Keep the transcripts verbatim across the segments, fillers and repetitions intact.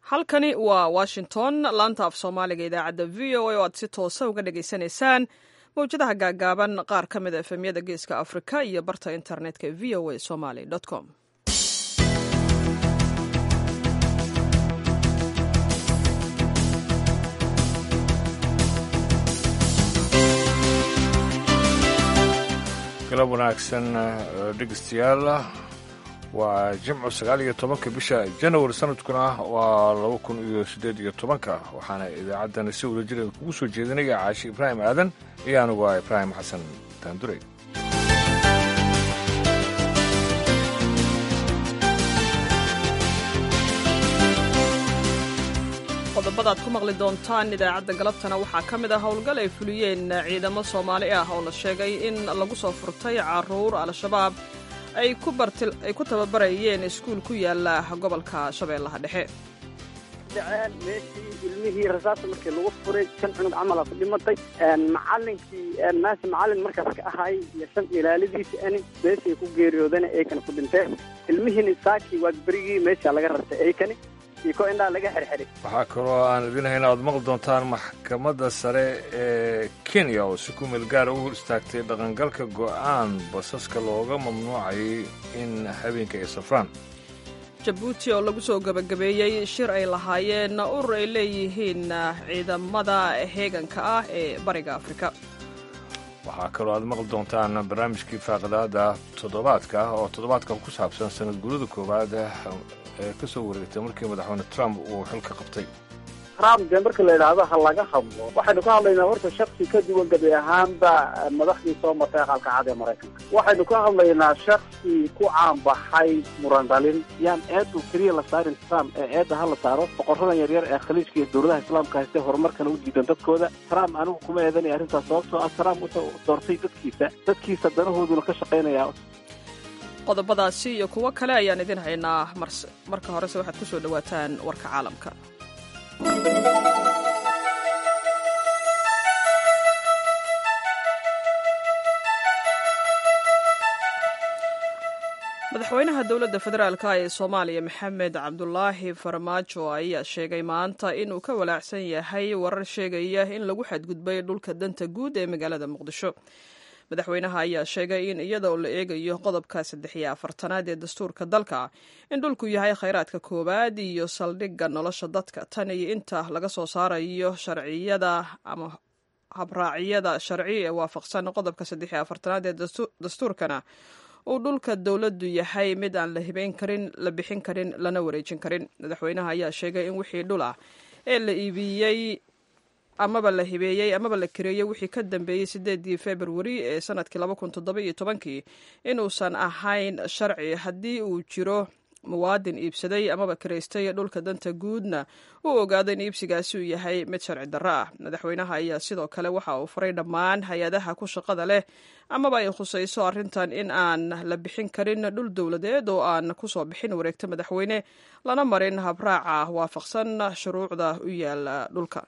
halkani waa washington laanta af soomaaliga idaacadda v o a oo aad si toosa uga dhagaysanaysaan mawjadaha gaagaaban qaar ka mid a efemyada geeska afrika iyo barta internetka v o a somaly com galab wanaagsan dhegeystayaal waa jimco sagaal iyo tobanka bisha janawari sanadkuna waa laba kun iyo siddeed iyo tobanka waxaana idaacaddana si wada jira kugu soo jeedinaya caashi ibraahim aadan iyo anigu waa ibraahim xasan taandurey qodobada aad ku maqli doontaan idaacadda galabtana waxaa ka mid ah howlgal ay fuliyeen ciidamo soomaali ah oo la sheegay in lagu soo furtay caruur al-shabaab ay ku tababarayeen iskuul ku yaala gobolka shabeellaha dhexe dhaceen meeshii ilmihii rasaasta markii lagu furay shan cunug camala ku dhimatay macalinkii meesha macalin markaas ka ahay iyo shan ilaalidiisa ani meeshay ku geeriyoodana eykana ku dhinteen ilmihiina saakii waa berigii meesha laga rartay eykani waxaa kaloo aan idin hayna aad maqli doontaan maxkamadda sare ee kenya oo si ku meel gaara u hor istaagtay dhaqangalka go'aan basaska looga mamnuucayay in habeenka ay safraan jabuuti oo lagu soo gebagabeeyey shir ay lahaayeen urur ay leeyihiin ciidamada heeganka ah ee bariga afrika waxaa kaloo aad maqli doontaan barnaamijkii faaqidaada toddobaadka oo toddobaadka ku saabsan sanad guurida koowaad ee ka soo wareegtay markii madaxweyne trump uu xilka qabtay trump dee marka la yidhaahdo ha laga hadlo waxaynu ka hadlaynaa horta shaksi ka duwan gabi ahaanba madaxdii soo martay aqalka cad ee maraykanka waxaynu ka hadlaynaa shaksi ku caanbaxay muran dhalin yaan eedu keliya la saarin trump ee eedda ha la saaro boqoradan yaryar ee khaliijka iyo dowladaha islaamka haystee horumarkana u diidan dadkooda trump anigu kuma eedanaya arrintaas sababtoo ah trump wuxuu doortay dadkiisa dadkiisa danahooduna ka shaqaynaya qodobadaasi iyo kuwo kale ayaan idin haynaa marka horese waxaad ku soo dhowaataan warka caalamka madaxweynaha dowladda federaalka ee soomaaliya maxamed cabdulaahi farmaajo ayaa sheegay maanta inuu ka walaacsan yahay warar sheegaya in lagu xadgudbay dhulka danta guud ee magaalada muqdisho madaxweynaha ayaa sheegay in iyada oo la eegayo qodobka saddex iyo afartanaad ee dastuurka dalka in dhulku yahay khayraadka koowaad iyo saldhigga nolosha dadka tan iyo inta laga soo saarayo sharciyada ama habraacyada sharci ee waafaqsan qodobka saddex iyo afartanaad ee dastuurkana uu dhulka dowladdu yahay mid aan la hibeyn karin la bixin karin lana wareejin karin madaxweynaha ayaa sheegay in wixii dhul ah ee la iibiyey amaba la hibeeyey amaba la kareeyey wixii ka dambeeyey sideedii februari ee sanadkii laba kun toddoba iyo tobankii inuusan ahayn sharci haddii uu jiro muwaadin iibsaday amaba karaystay dhulka danta guudna uu ogaado in iibsigaasi uu yahay mid sharci darro ah madaxweynaha ayaa sidoo kale waxa uu faray dhammaan hay-adaha ku shaqada leh amaba ay khusayso arrintan in aan la bixin karin dhul dowladeed oo aan kusoo bixin wareegta madaxweyne lana marin habraaca waafaqsan shuruucda u yaala dhulka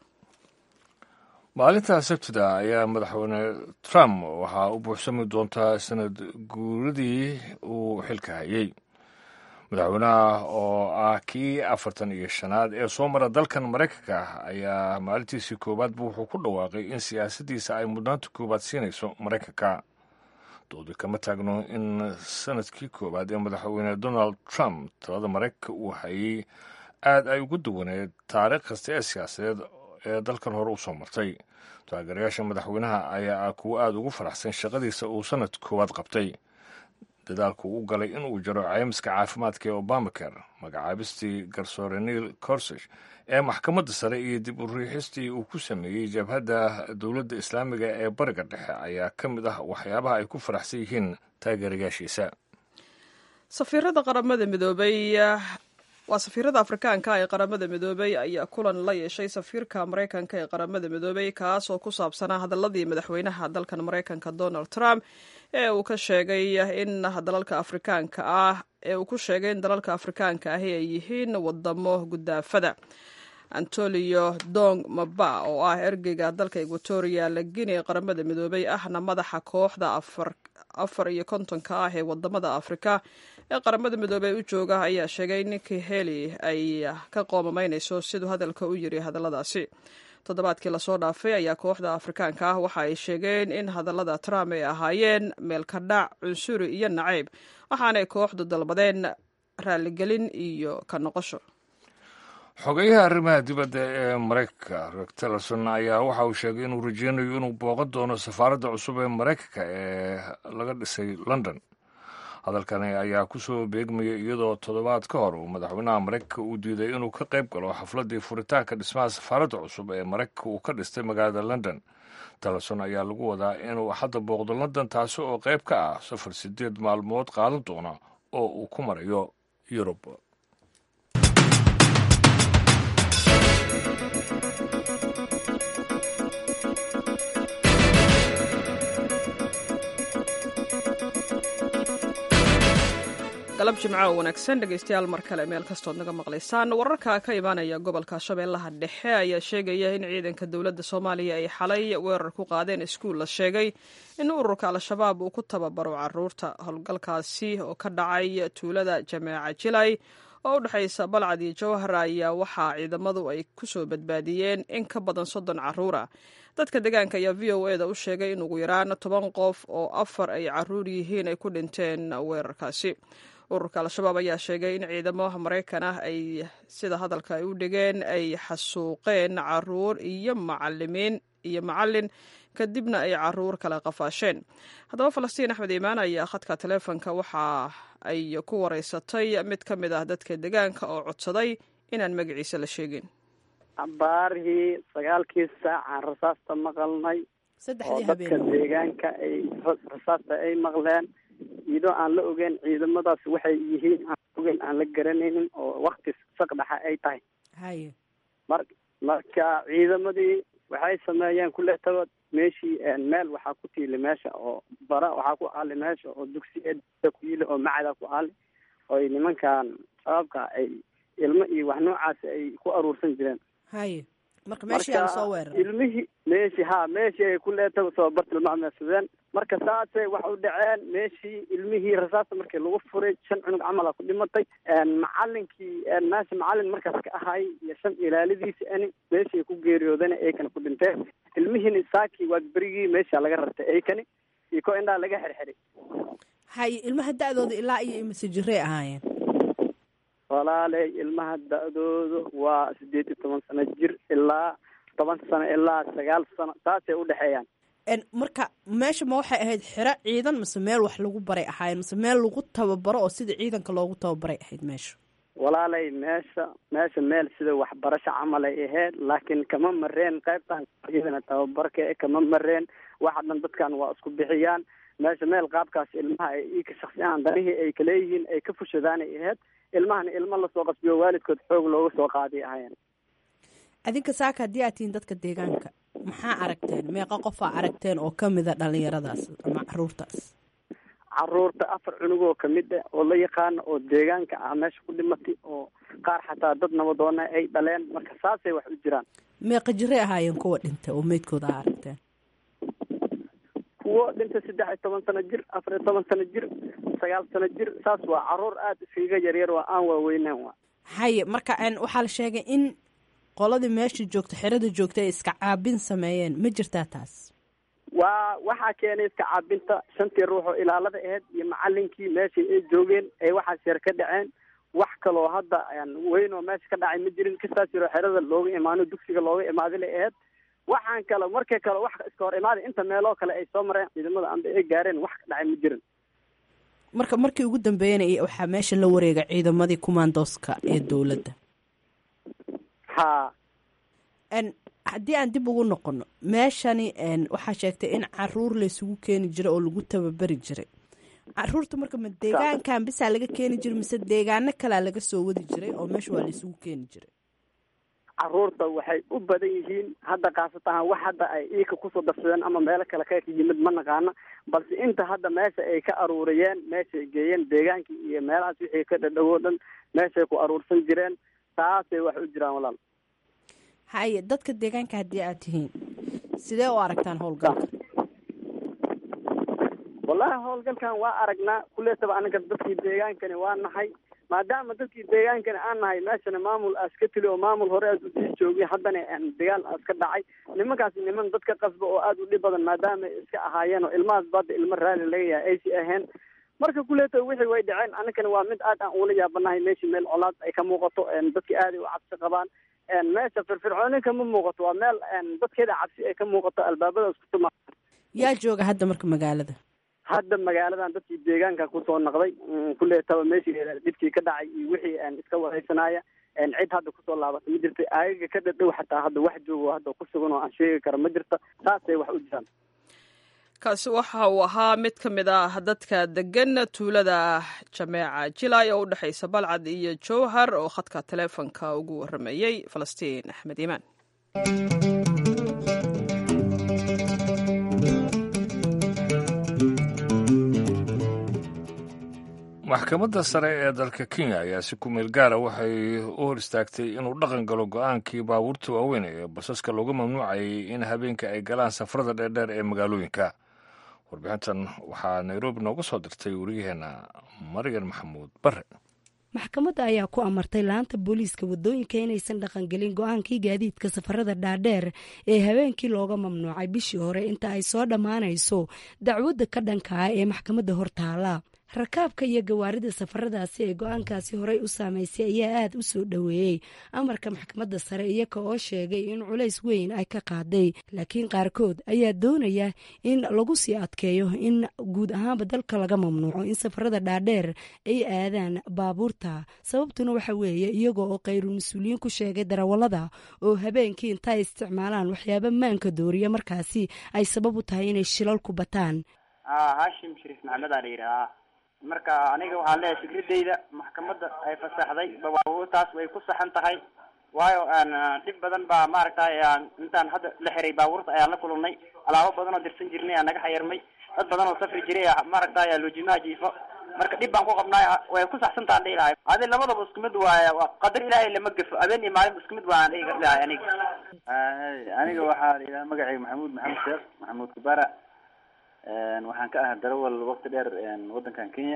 maalinta sabtida ayaa madaxweyne trump waxaa u buuxsami doontaa sanad guuradii uu xilka hayay madaxweynaha oo ah kii afartan iyo shanaad ee soo mara dalkan maraykanka ayaa maalintiisii koowaadba wuxuu ku dhawaaqay in siyaasaddiisa ay mudnaanta koowaad siinayso maraykanka doodi kama taagno in sanadkii koowaad ee madaxweyne donald trump talada maraykanka uu hayay aad ay ugu duwaneed taariikh kasta ee siyaasadeed ee dalkan hore u soo martay taageerayaasha madaxweynaha ayaa ah kuwo aada ugu faraxsan shaqadiisa uu sanad koowaad qabtay dadaalku u galay inuu jaro caymiska caafimaadka ee obamacare magacaabistii garsoore neil gorsuch ee maxkamadda sare iyo dib u riixistii uu ku sameeyey jabhadda dowladda islaamiga ee bariga dhexe ayaa ka mid ah waxyaabaha ay ku faraxsan yihiin taageerayaashiisa safiirada qaramada midoobay waa safiirada afrikaanka ee qaramada midoobey ayaa kulan la yeeshay safiirka maraykanka ee qaramada midoobey kaasoo ku saabsanaa hadaladii madaxweynaha dalkan maraykanka donald trump ee uu ka sheegay in dalalka afrikaanka ah ee uu ku sheegay in dalalka afrikaanka ahi ay yihiin wadamo gudaafada antolio dong maba oo ah ergeyga dalka equatoria la guinea ee qaramada midoobey ahna madaxa kooxda afar iyo kontonka ah ee wadamada afrika ee qaramada midoobey u jooga ayaa sheegay in Nikki Haley ay ka qoomamaynayso siduu hadalka u yiri hadalladaasi. toddobaadkii lasoo dhaafay ayaa kooxda Afrikaanka ah waxa ay sheegeen in hadallada Trump ay ahaayeen meel ka dhac, cunsuri iyo nacayb, waxaanay kooxdu dalbadeen raaligelin iyo ka noqosho. xogeyaha arrimaha dibadda ee maraykanka Rex Tillerson ayaa waxa uu sheegay inuu rajeynayo inuu booqan doono safaaradda cusub ee maraykanka ee laga dhisay London. hadalkani ayaa ku soo beegmaya iyadoo toddobaad ka hor uu madaxweynaha maraykanka uu diiday inuu ka qayb galo xafladdii furitaanka dhismaha safaaradda cusub ee maraykanka uu ka dhistay magaalada London. Tillerson ayaa lagu wadaa inuu hadda booqdo London, taasi oo qayb ka ah safar sideed maalmood qaadan doona oo uu ku marayo Yurub. galab jimco wanaagsan dhegaystayaal mar kale meel kastood naga maqlaysaan. wararka ka imaanaya gobolka Shabeellaha Dhexe ayaa sheegaya in ciidanka dowladda Soomaaliya ay xalay weerar ku qaadeen iskuul la sheegay in ururka Al-Shabaab uu ku tababaro carruurta. howlgalkaasi oo ka dhacay tuulada Jameeca Jilay oo u dhexaysa Balcad iyo Jowhar ayaa waxaa ciidamadu ay ku soo badbaadiyeen in ka badan soddon carruura. dadka deegaanka ayaa v o eda u sheegay in ugu yaraan toban qof oo afar ay carruur yihiin ay ku dhinteen weerarkaasi. ururka Al-Shabaab ayaa sheegay in ciidamo Maraykan ah ay sida hadalka ay u dhigeen ay xasuuqeen carruur iyo macallimiin iyo macallin kadibna ay carruur kala qafaasheen. haddaba Falastiin Axmed Iimaan ayaa khadka taleefanka waxa ay ku wareysatay mid ka mid ah dadka deegaanka oo codsaday inaan magaciisa la sheegin. abaarihii sagaalkii saac rasaasta maqalnay oo dadka deegaanka ay rasaasta ay maqleen iyadoo aan la ogeyn ciidamadaas waxay yihiin aan ogeyn aan la garanaynin oo waqti saqdhaxa ay tahay. haye mar marka ciidamadii waxay sameeyeen kulli tabad meeshii meel waxaa ku tiili meesha oo bara waxaa ku aali meesha oo dugsiyeeda ku yili oo macada ku aali oo nimankan sababka ay ilmo iyo wax noocaas ay ku aruursan jireen. haye marka meeshii aan soo weeraray ilmihii meeshii ha meeshii ay ku leetay soo bartilmaameedsadeen. marka saasay wax u dhaceen meeshii ilmihii rasaasta markii lagu furay shan cunug camal ku dhimatay. macallinkii meesha macallin markaas ka ahay iyo shan ilaalidiisa ani meeshii ku geeriyoodeen ay kana ku dhinteen. ilmihiina saaki waa berigii meesha laga rartay ay kani iyo ko indhaa laga xirxiray. haye ilmaha da'dooda ilaa iyo imise jirey ahaayeen? walaalay ilmaha da'doodu waa sideed iyo toban sano jir ilaa toban sano ilaa sagaal sano saasay u dhexeeyaan. marka meesha ma waxay ahayd xero ciidan mise meel wax lagu baray ahaayeen mise meel lagu tababaro oo sida ciidanka loogu tababaray ahayd meesha? walaalay meesha meesha meel sida waxbarasho camal ay ahayd, laakiin kama mareen qaybtan ciidana tababarka kama mareen. waxa dhan dadkan waa isku bixiyaan meesha meel qaabkaas ilmaha ay ka shakhsiyaan danihii ay kaleeyihiin ay ka fushadaan ay ahayd. ilmahana ilmo lasoo qasbiyo waalidkood xoog looga soo qaaday ahaayeen. adinka saaka haddii aad tihiin dadka deegaanka maxaa aragteen? meeqa qofaa aragteen oo ka mida dhallinyaradaas ama caruurtaas? caruurta afar cunugoo kamid ah oo la yaqaano oo deegaanka ah meesha ku dhimatay oo qaar xataa dad nabadoona ay dhaleen. marka saasay wax u jiraan. meeqa jiray ahaayeen kuwa dhintay oo meydkooda a aragteen? kuwo dhintay saddex iyo toban sano jir, afar iyo toban sano jir, sagaal sano jir. saas waa caruur aada iskaga yaryar waa aan waaweyneen waa. haye marka waxaa la sheegay in qoladii meesha joogta xerada joogta ay iska caabin sameeyeen, ma jirtaa taas? waa waxaa keenay iska caabinta shantii ruux oo ilaalada ahayd iyo macalinkii meeshii ay joogeen ay waxaas yar ka dhaceen. wax kaloo hadda weyn oo meesha ka dhacay ma jirin. kastaas yaroo xerada looga imaano dugsiga looga imaadila ahayd. waxaan kale markay kale wax iska hor imaaday inta meeloo kale ay soo mareen ciidamada amba ay gaareen wax ka dhacay ma jirin. marka markii ugu dambeeyana waxaa meesha la wareega ciidamadii kumaandooska ee dowladda. ha haddii aan dib ugu noqono meeshani waxaa sheegtay in caruur laysugu keeni jiray oo lagu tababari jiray. caruurta marka ma deegaankan bisaa laga keeni jiray mise deegaano kalea laga soo wadi jiray oo meesha waa laysugu keeni jiray? caruurta waxay u badan yihiin hadda kaasatahan wax hadda ay iika kusoo darsadeen ama meelo kale ka yimid ma naqaana, balse inta hadda meesha ay ka aruuriyeen meeshaay geeyeen deegaankii iyo meelahaas wixii ka dhadhawoo dhan meeshay ku aruursan jireen. taasay wax u jiraan walaal. haye dadka deegaanka haddii aad tihiin sidee u aragtaan howlgalka? wallahi howlgalkan waa aragnaa kuleetaba anaga dadkii deegaankani waa nahay maadaama dadkii deegaankani aan nahay meeshana maamul aas ka tili oo maamul hore aas usii joogay haddana dagaal aas ka dhacay nimankaasi niman dadka qasba oo aada u dhib badan maadaama ay iska ahaayeen oo ilmahaas baada ilmo raali laga yahay aysi ahayn marka kuleeta wixii way dhaceen anagana waa mid aad aan ula yaabanahay meeshii meel colaad ay ka muuqato dadkii aaday u cabsi qabaan meesha firfircooni kama muuqato waa meel dadkeeda cabsi ay ka muuqato albaabadaas kutuma yaa jooga hadda marka magaalada hadda magaaladan dadkii deegaanka kusoo naqday kuleetaba meeshii dhibkii ka dhacay iyo wixii iska wareysanaya cid hadda kusoo laabatay ma jirta ayaga ka dhadhow xataa hadda wax joogo hadda ku sugan oo aan sheegi kara ma jirta saasay wax u jiraan kaasi waxa uu ahaa mid ka mid ah dadka degan tuulada jameeca jilay oo u dhexaysa balcad iyo jowhar oo khadka taleefonka ugu waramayey falastiin axmed iimaan maxkamadda sare ee dalka kenya ayaa si ku meel gaara waxay u hor istaagtay inuu dhaqan galo go-aankii baabuurta waaweyn ee basaska looga mamnuucayay in habeenka ay galaan safarada dheerdheer ee magaalooyinka warbixintan waxaa nairobi nooga soo dirtay wariyaheena maryan maxamuud bare maxkamadda ayaa ku amartay laanta booliiska wadooyinka inaysan dhaqangelin go-aankii gaadiidka safarada dhaadheer ee habeenkii looga mamnuucay bishii hore inta ay soo dhammaanayso dacwadda ka dhanka ah ee maxkamadda hortaala rakaabka iyo gawaarida safaradaasi ee go-aankaasi horey u saameysay ayaa aada u soo dhoweeyey amarka maxkamadda sare iyaga oo sheegay in culays weyn ay ka qaaday laakiin qaarkood ayaa doonaya in lagu sii adkeeyo in guud ahaanba dalka laga mamnuuco in safarada dhaadheer ay aadaan baabuurta sababtuna waxa weeye iyaga oo khayrul mas-uuliyiin ku sheegay darawallada oo habeenkii intaay isticmaalaan waxyaaba maanka dooriya markaasi ay sabab u tahay inay shilal ku bataan. hashim shariif maxamed aa la yidhahaa marka aniga waxaan leeyahay fikradeyda maxkamadda ay fasaxday baabuurtaas way ku saxan tahay waayo aan dhib badan baa maaragtay intaan hadda la xiray baabuurta ayaan la kulannay alaabo badan oo dirsan jirnay aan naga xayirmay dad badan oo safri jiray maaragtay loojimaa jiifo marka dhib baan ku qabnay way ku saxsan tahay aan leeyahay adi labadaba isku mid waaye waa qadar ilaahay lama gafo habeen iyo maalin isku mid waan leeyahay aniga aniga waxaa la yidhaha magacayga maxamuud maxamed sheekh maxamuud kubara waxaan ka ahaa darawal waqti dheer waddankan Kenya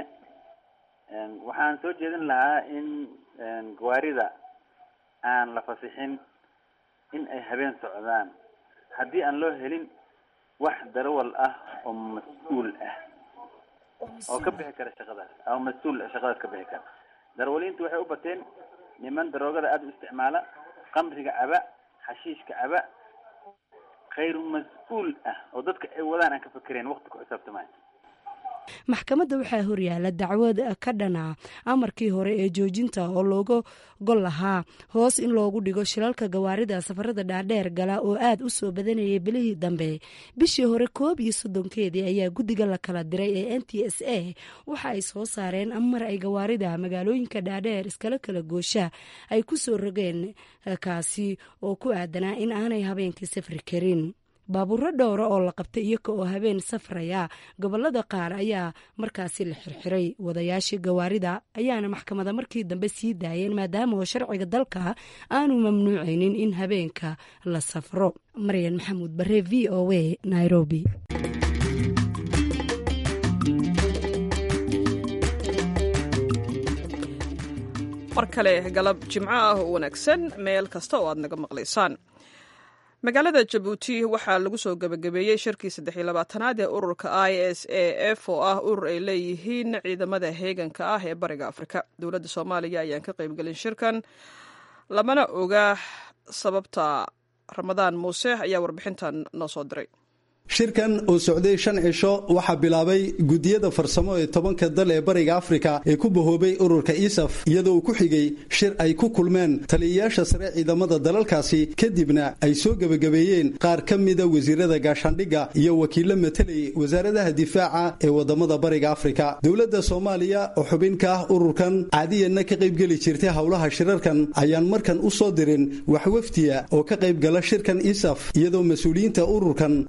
waxaan soo jeedin lahaa in gawaarida aan la fasixin in ay habeen socdaan haddii aan loo helin wax darawal ah oo mas-uul ah oo ka bixi kara shaqadaas oo mas-uul shaqadaas ka bixi kara darawaliintu waxay u bateen niman daroogada aada u isticmaala qamriga caba xashiishka caba khayr mas-uul ah oo dadka ay wadaan aan ka fakereen waqti ku xisaabtamay maxkamadda waxaa horyaala dacwad ka dhana amarkii hore ee joojinta oo looga gol lahaa hoos in loogu dhigo shilalka gawaarida safarada dhaadheer gala oo aad u soo badanayay bilihii dambe bishii hore koob iyo soddonkeedii ayaa guddiga la kala diray ee n t s a waxa ay soo saareen amar ay gawaarida magaalooyinka dhaadheer iskala kala goosha ay ku soo rogeen kaasi oo ku aadanaa in aanay habeenkii safri karin baabuuro dhowra oo la qabtay iyaga oo habeen safraya gobolada qaar ayaa markaasi la xirxiray wadayaashii gawaarida ayaana maxkamada markii dambe sii daayeen maadaama oo sharciga dalka aanu mamnuucaynin in habeenka la safro. maryan maxamuud bare v o a nairobi. mar kale galab jimco ah oo wanaagsan meel kasta oo aad naga maqlaysaan. magaalada jabuuti waxaa lagu soo gebagabeeyey shirkii saddex iyo labaatanaad ee ururka i s a f oo ah urur ay leeyihiin ciidamada heeganka ah ee bariga afrika. dowladda soomaaliya ayaan ka qaybgelin shirkan lamana oga sababta. ramadaan muuse ayaa warbixintan noo soo diray. shirkan oo socday shan cisho waxaa bilaabay gudiyada farsamo ee tobanka dal ee bariga afrika ee ku bahoobay ururka isaf iyadoo ku xigay shir ay ku kulmeen taliyayaasha sare ciidamada dalalkaasi kadibna ay soo gebagabeeyeen qaar ka mida wasiirada gaashaandhigga iyo wakiilo matelay wasaaradaha difaaca ee wadamada bariga afrika. dowladda soomaaliya oo xubin ka ah ururkan caadiyanna ka qaybgeli jirtay howlaha shirarkan ayaan markan u soo dirin wax wafdiya oo ka qaybgala shirkan isaf iyadoo mas-uuliyiinta ururkan ay ka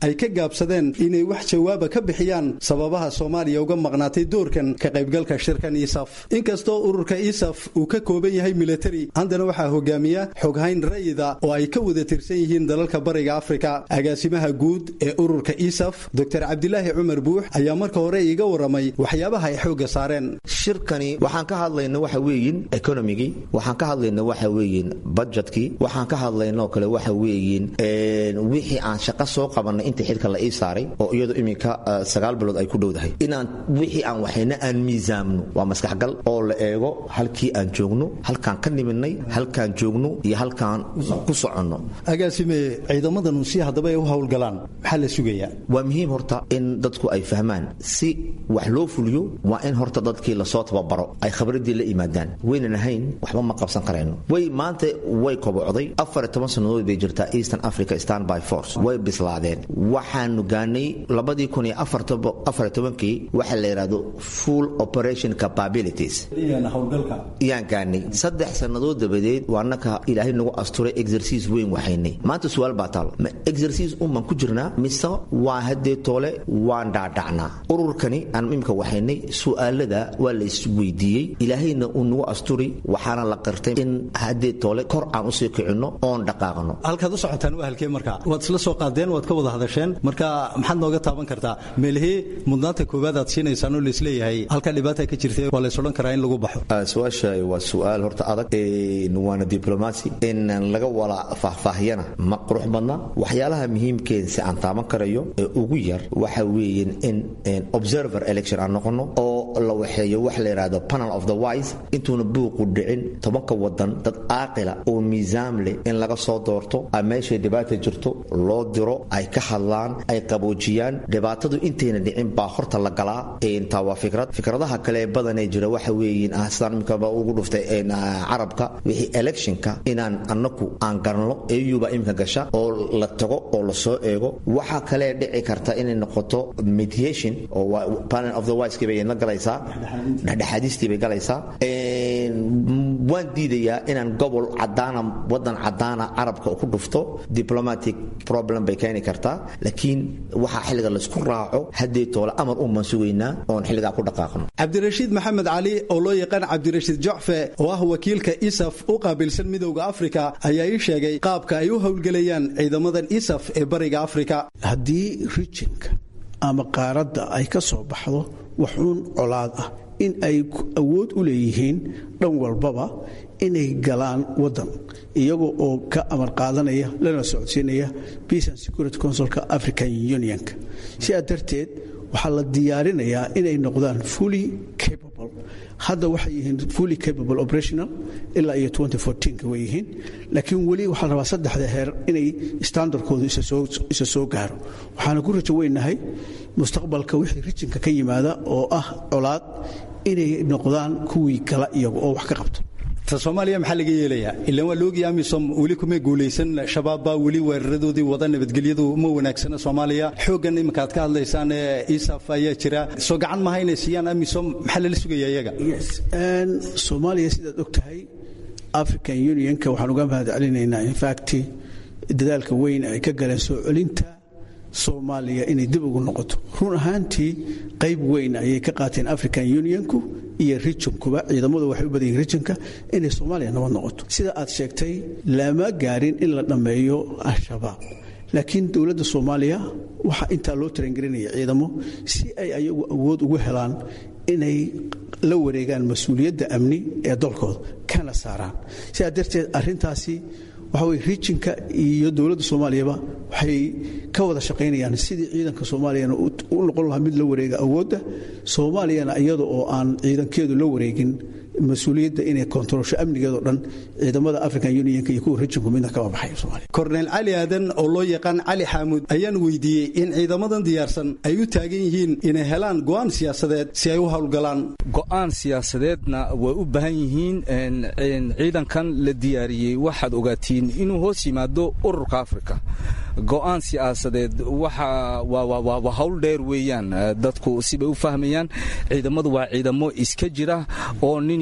gaabsadeen inay wax jawaaba ka bixiyaan sababaha soomaaliya uga maqnaatay doorkan ka qaybgalka shirkan isaf inkastoo ururka isaf uu ka kooban yahay military haddana waxaa hogaamiya xoghayn rayida oo ay ka wada tirsan yihiin dalalka bariga afrika agaasimaha guud ee ururka isaf doctor cabdilaahi cumar buux ayaa marka hore iiga waramay waxyaabaha ay xooga saareen shirkani waxaan ka hadlayna waxa weeyin economigii waxaan ka hadlayna waxa weeyin budgetkii waxaan ka hadlayna oo kale waxa weeyin een wixii aan shaqo soo qabanay inta xilka la ii saaray oo iyadu iminka sagaal bilood ay ku dhowdahay inaan wixii aan waxayna aan miisaamno waa maskaxgal oo la eego halkii aan joogno halkaan ka niminay halkaan joogno iyo halkaan ku soconno agaasime ciidamadan si hadaba ay u hawlgalaan maxaa la sugayaa waa muhiim horta in dadku ay fahmaan si wax loo fuliyo waa in horta dadkii la soo tababaro ay khibradii la yimaadaan waynan ahayn waxba ma qabsan karayno way maanta way kobocday afar iyo toban sanadood bay jirtaa Eastern Africa Standby Force way bislaadeen waxaanu gaanay labadii kun iyo afar iyo tobankii waxa la yiraahdo full operation capabilities iyana hawlgalka yaan gaanay saddex sanadood dabadeed waanaka ilaahay nagu asturay exercise weyn waxaynay maanta su'aal baa taal ma exercise umman ku jirnaa mise waa hadee toole waan dhaadhacnaa ururkani aan imka waxaynay su'aalada waa la isweydiiyey ilaahayna uu nagu asturay waxaana la qirtay in hadee toole kor aan u sii kicino oon dhaqaaqno halkaad u socotaan waa halkee marka waad isla soo qaadeen waad ka wada hadasheen marka maxaad nooga taaban kartaa meelihii mudnaanta koowaad aad siinaysaan oo la isleeyahay halka dhibaata ka jirtay waa la is odhan karaa in lagu baxo su'aasha waa su'aal horta adag ee waana diplomacy in laga wala faahfaahiyana ma qurux badna waxyaalaha muhiimkeedsi aan taaban karayo ee ugu yar waxa weeyeen in observer election aan noqono oo la waxeeyo wax la yiraahdo panel of the wise intuuna buuqu dhicin tobanka wadan dad aaqila oo miisaan leh in laga soo doorto ameesha dhibaato jirto loo diro ay ka hadlaan ay qaboojiyaan dhibaatadu intayna dhicin baa horta la galaa inta waa fikrad fikradaha kale badan ee jira waxa weeyeen ahsan imkaba ugu dhuftay in carabka wixii electionka inaan annaku aan garno ayuba imka gasha oo la tago oo la soo eego waxa kale dhici karta inay noqoto mediation oo panel of the wise kibay la galaysaa dhaxadistii bay galaysaa ee waan diidayaa inaan gobol cadaana wadan cadaana carabka ku dhufto diplomatic problem bay keeni kartaa laakiin waxa xilliga la isku raaco hadii toole amar u mansugeynaa oo xilliga ku dhaqaaqno cabdirashiid maxamed cali oo loo yaqaan cabdirashiid Jocfe oo ah wakiilka isaf u qaabilsan midowga Afrika ayaa ii sheegay qaabka ay u hawlgalayaan ciidamadan isaf ee bariga Afrika hadii regionka ama qaaradda ay ka soo baxdo waxuun colaad ah in ay awood u leeyihiin dhan walbaba inay galaan wadan iyagoo oo ka amar qaadanaya lana socodsiinaya Peace and Security Councilka African Unionka si adarteed waxaa la diyaarinayaa inay noqdaan fully capable hadda waxay yihiin fully capable operational ilaa iyo twenty fourteen ka way yihiin laakiin wali waxaa la rabaa saddexda heer inay standardkoodu isa soo isa soo gaaro waxaana ku rajo weynahay mustaqbalka wixii regionka ka yimaada oo ah colaad inay noqdaan kuwii kala iyaga oo wax ka qabto ta Soomaaliya maxaa laga yeelayaa ilaa waa loogi amisom wali kuma guuleysan shabaab baa wali weeraradoodii wada nabadgelyadu ma wanaagsana Soomaaliya xoogan imka aad ka hadlaysaan isaf ayaa jira soo gacan ma haynaysiiyaan amisom maxaa la sugayaa iyaga yes and Soomaaliya sidaad ogtahay African Unionka waxaan uga mahadcelinaynaa in fact dadaalka weyn ay ka galeen soo celinta Soomaaliya inay dib ugu noqoto run ahaantii qayb weyn ayay ka qaateen African Unionku iyo regionkuba ciidamadu waxay u badan yihiin regionka inay Soomaaliya nabad noqoto sida aad sheegtay lama gaarin in la dhameeyo al-shabaab laakiin dawladda Soomaaliya waxa inta loo tarangarinaya ciidamo si ay ayagu awood ugu helaan inay la wareegaan mas'uuliyadda amni ee dalkooda kana saaraan sida darteed arintaasi waxa way regionka iyo dawladda Soomaaliya waxay ka wada shaqeynayaan sidii ciidanka Soomaaliya uu noqon lahaa mid la wareega awoodda Soomaaliyana iyada oo aan ciidankeedu la wareegin mas'uuliyadda inay kontrolsho amnigeedo dhan ciidamada African Unionka iyo kuwa regionku midna ka baxay Soomaaliya Cornel Ali Aadan oo loo yaqaan Ali Xamuud ayaan weydiiyay in ciidamadan diyaarsan ay u taagan yihiin inay helaan go'aan siyaasadeed si ay u hawlgalaan go'aan siyaasadeedna way u baahan yihiin in ciidankan la diyaariyay waxaad ogaatiin inuu hoos yimaado ururka Afrika go'aan siyaasadeed waxa waa waa hawl dheer weeyaan dadku si bay u fahmayaan ciidamadu waa ciidamo iska jira oo nin